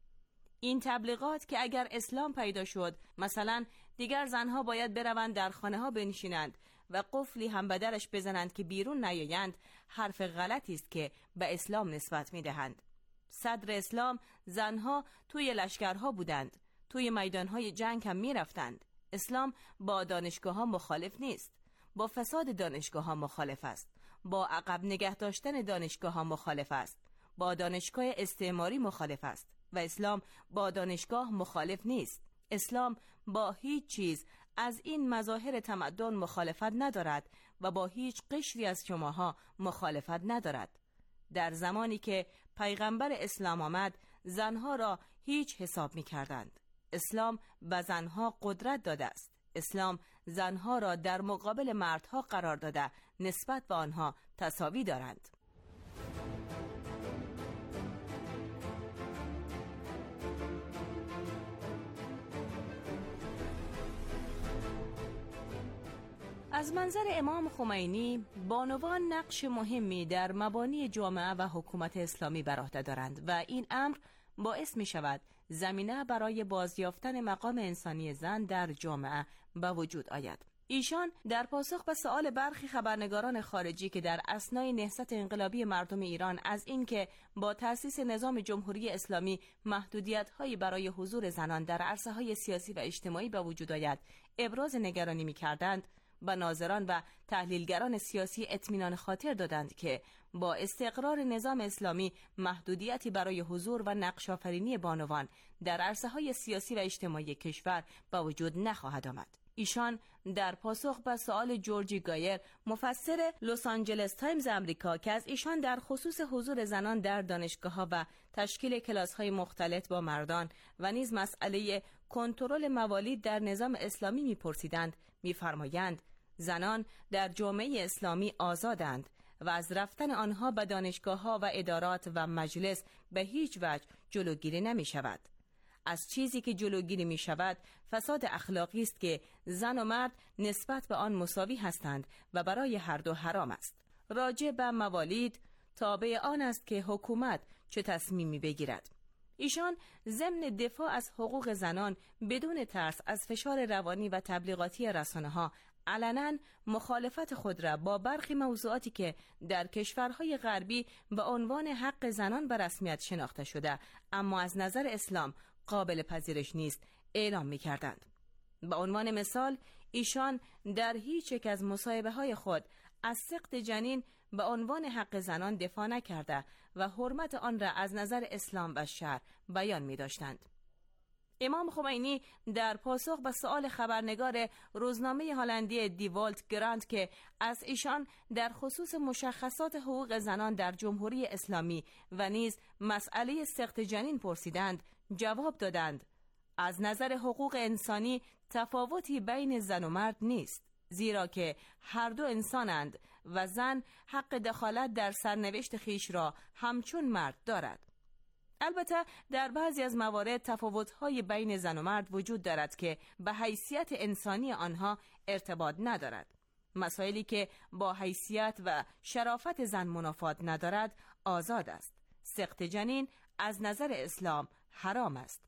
این تبلیغات که اگر اسلام پیدا شد مثلا دیگر زنها باید بروند در خانه ها بنشینند و قفلی هم به درش بزنند که بیرون نیایند حرف غلطی است که به اسلام نسبت می دهند. صدر اسلام زنها توی لشکرها بودند، توی میدانهای جنگ هم می رفتند. اسلام با دانشگاه ها مخالف نیست، با فساد دانشگاه ها مخالف است، با عقب نگه داشتن دانشگاه ها مخالف است، با دانشگاه استعماری مخالف است و اسلام با دانشگاه مخالف نیست. اسلام با هیچ چیز از این مظاهر تمدن مخالفت ندارد و با هیچ قشری از شماها مخالفت ندارد. در زمانی که پیغمبر اسلام آمد زنها را هیچ حساب می کردند. اسلام به زنها قدرت داده است. اسلام زنها را در مقابل مردها قرار داده نسبت به آنها تساوی دارند. از منظر امام خمینی بانوان نقش مهمی در مبانی جامعه و حکومت اسلامی بر عهده دارند و این امر باعث می شود زمینه برای بازیافتن مقام انسانی زن در جامعه به وجود آید. ایشان در پاسخ به سؤال برخی خبرنگاران خارجی که در اثنای نهضت انقلابی مردم ایران از اینکه با تأسیس نظام جمهوری اسلامی محدودیت‌هایی برای حضور زنان در عرصه‌های سیاسی و اجتماعی به وجود آید ابراز نگرانی می‌کردند، به ناظران و تحلیلگران سیاسی اطمینان خاطر دادند که با استقرار نظام اسلامی محدودیتی برای حضور و نقش آفرینی بانوان در عرصه‌های سیاسی و اجتماعی کشور به وجود نخواهد آمد. ایشان در پاسخ به سؤال جورجی گایر مفسر لس آنجلس تایمز امریکا که از ایشان در خصوص حضور زنان در دانشگاه‌ها و تشکیل کلاس‌های مختلط با مردان و نیز مسئله کنترل موالید در نظام اسلامی می‌پرسیدند می‌فرمایند زنان در جامعه اسلامی آزادند و از رفتن آنها به دانشگاه‌ها و ادارات و مجلس به هیچ وجه جلوگیری نمی شود. از چیزی که جلوگیری می شود فساد اخلاقی است که زن و مرد نسبت به آن مساوی هستند و برای هر دو حرام است. راجع به موالید تابع آن است که حکومت چه تصمیمی بگیرد. ایشان ضمن دفاع از حقوق زنان بدون ترس از فشار روانی و تبلیغاتی رسانه‌ها علناً مخالفت خود را با برخی موضوعاتی که در کشورهای غربی به عنوان حق زنان به رسمیت شناخته شده اما از نظر اسلام قابل پذیرش نیست اعلام می‌کردند. به عنوان مثال ایشان در هیچ یک از مصاحبه‌های خود از سقط جنین به عنوان حق زنان دفاع نکرده و حرمت آن را از نظر اسلام و شرع بیان می‌داشتند. امام خمینی در پاسخ به سؤال خبرنگار روزنامه هلندی دی والت گراند که از ایشان در خصوص مشخصات حقوق زنان در جمهوری اسلامی و نیز مسئله سقط جنین پرسیدند، جواب دادند: از نظر حقوق انسانی تفاوتی بین زن و مرد نیست، زیرا که هر دو انسانند و زن حق دخالت در سرنوشت خیش را همچون مرد دارد. البته در بعضی از موارد تفاوت‌های بین زن و مرد وجود دارد که به حیثیت انسانی آنها ارتباط ندارد. مسائلی که با حیثیت و شرافت زن منافات ندارد آزاد است. سقط جنین از نظر اسلام حرام است.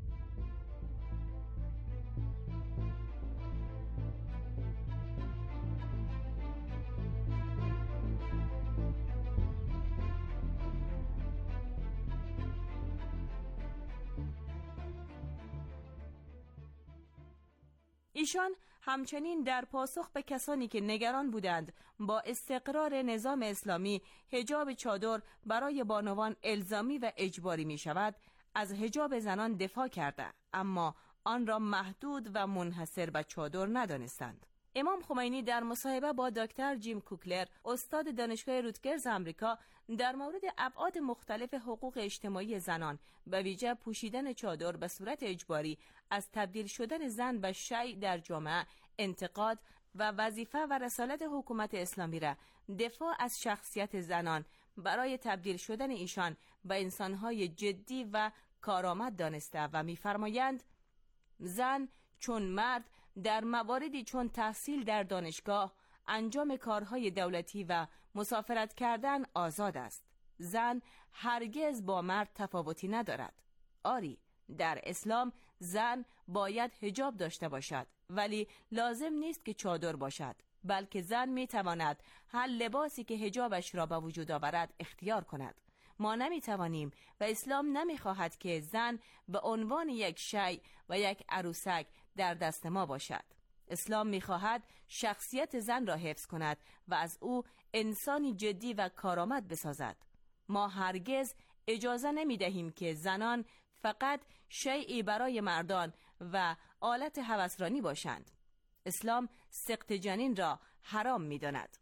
ایشان همچنین در پاسخ به کسانی که نگران بودند با استقرار نظام اسلامی حجاب چادر برای بانوان الزامی و اجباری می شود، از حجاب زنان دفاع کرده، اما آن را محدود و منحصر به چادر ندانستند. امام خمینی در مصاحبه با دکتر جیم کوکلر، استاد دانشگاه روتگرز آمریکا، در مورد ابعاد مختلف حقوق اجتماعی زنان به ویژه پوشیدن چادر به صورت اجباری از تبدیل شدن زن به شیء در جامعه انتقاد و وظیفه و رسالت حکومت اسلامی را دفاع از شخصیت زنان برای تبدیل شدن ایشان به انسانهای جدی و کارآمد دانسته و می‌فرمایند: زن چون مرد در مواردی چون تحصیل در دانشگاه، انجام کارهای دولتی و مسافرت کردن آزاد است. زن هرگز با مرد تفاوتی ندارد. آری، در اسلام زن باید حجاب داشته باشد، ولی لازم نیست که چادر باشد، بلکه زن میتواند هر لباسی که حجابش را به وجود آورد اختیار کند. ما نمیتوانیم و اسلام نمیخواهد که زن به عنوان یک شیء و یک عروسک در دست ما باشد. اسلام میخواهد شخصیت زن را حفظ کند و از او انسانی جدی و کارآمد بسازد. ما هرگز اجازه نمیدهیم که زنان فقط شیئی برای مردان و آلت هوسرانی باشند. اسلام سقط جنین را حرام میداند.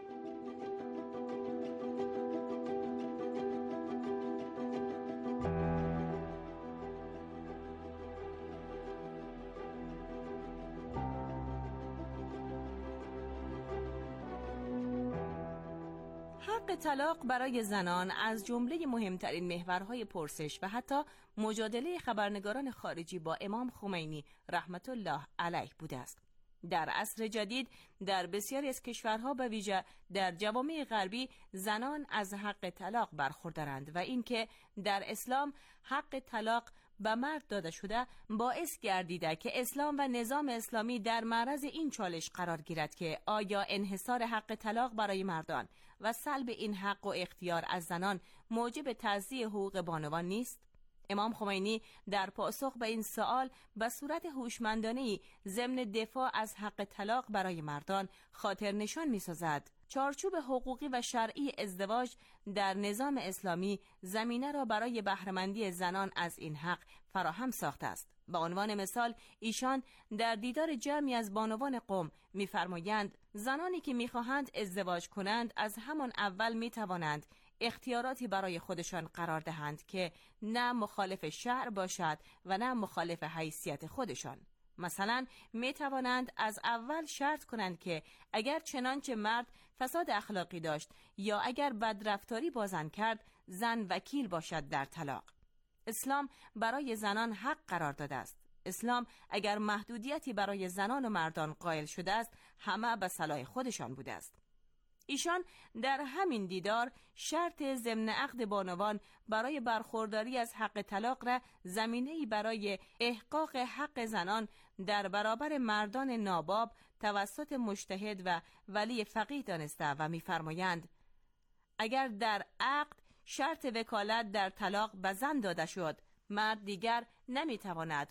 حق طلاق برای زنان از جمله مهمترین محورهای پرسش و حتی مجادله خبرنگاران خارجی با امام خمینی رحمت الله علیه بوده است. در عصر جدید در بسیاری از کشورها به ویژه در جوامع غربی زنان از حق طلاق برخوردارند و اینکه در اسلام حق طلاق به مرد داده شده باعث گردیده که اسلام و نظام اسلامی در معرض این چالش قرار گیرد که آیا انحصار حق طلاق برای مردان و سلب این حق و اختیار از زنان موجب تضییع حقوق بانوان نیست؟ امام خمینی در پاسخ به این سوال به صورت هوشمندانه‌ای ضمن دفاع از حق طلاق برای مردان خاطر نشان می‌سازد چارچوب حقوقی و شرعی ازدواج در نظام اسلامی زمینه را برای بهره‌مندی زنان از این حق فراهم ساخته است. به عنوان مثال ایشان در دیدار جمعی از بانوان قم می‌فرمایند زنانی که می‌خواهند ازدواج کنند از همان اول می‌توانند اختیاراتی برای خودشان قرار دهند که نه مخالف شرع باشد و نه مخالف حیثیت خودشان. مثلا می توانند از اول شرط کنند که اگر چنانچه مرد فساد اخلاقی داشت یا اگر بدرفتاری با زن کرد، زن وکیل باشد در طلاق. اسلام برای زنان حق قرار داده است. اسلام اگر محدودیتی برای زنان و مردان قائل شده است، همه به صلاح خودشان بوده است. ایشان در همین دیدار شرط ضمن عقد بانوان برای برخورداری از حق طلاق را زمینه‌ای برای احقاق حق زنان در برابر مردان ناباب توسط مجتهد و ولی فقیه دانسته و می‌فرمایند اگر در عقد شرط وکالت در طلاق به زن داده شد، مرد دیگر نمی‌تواند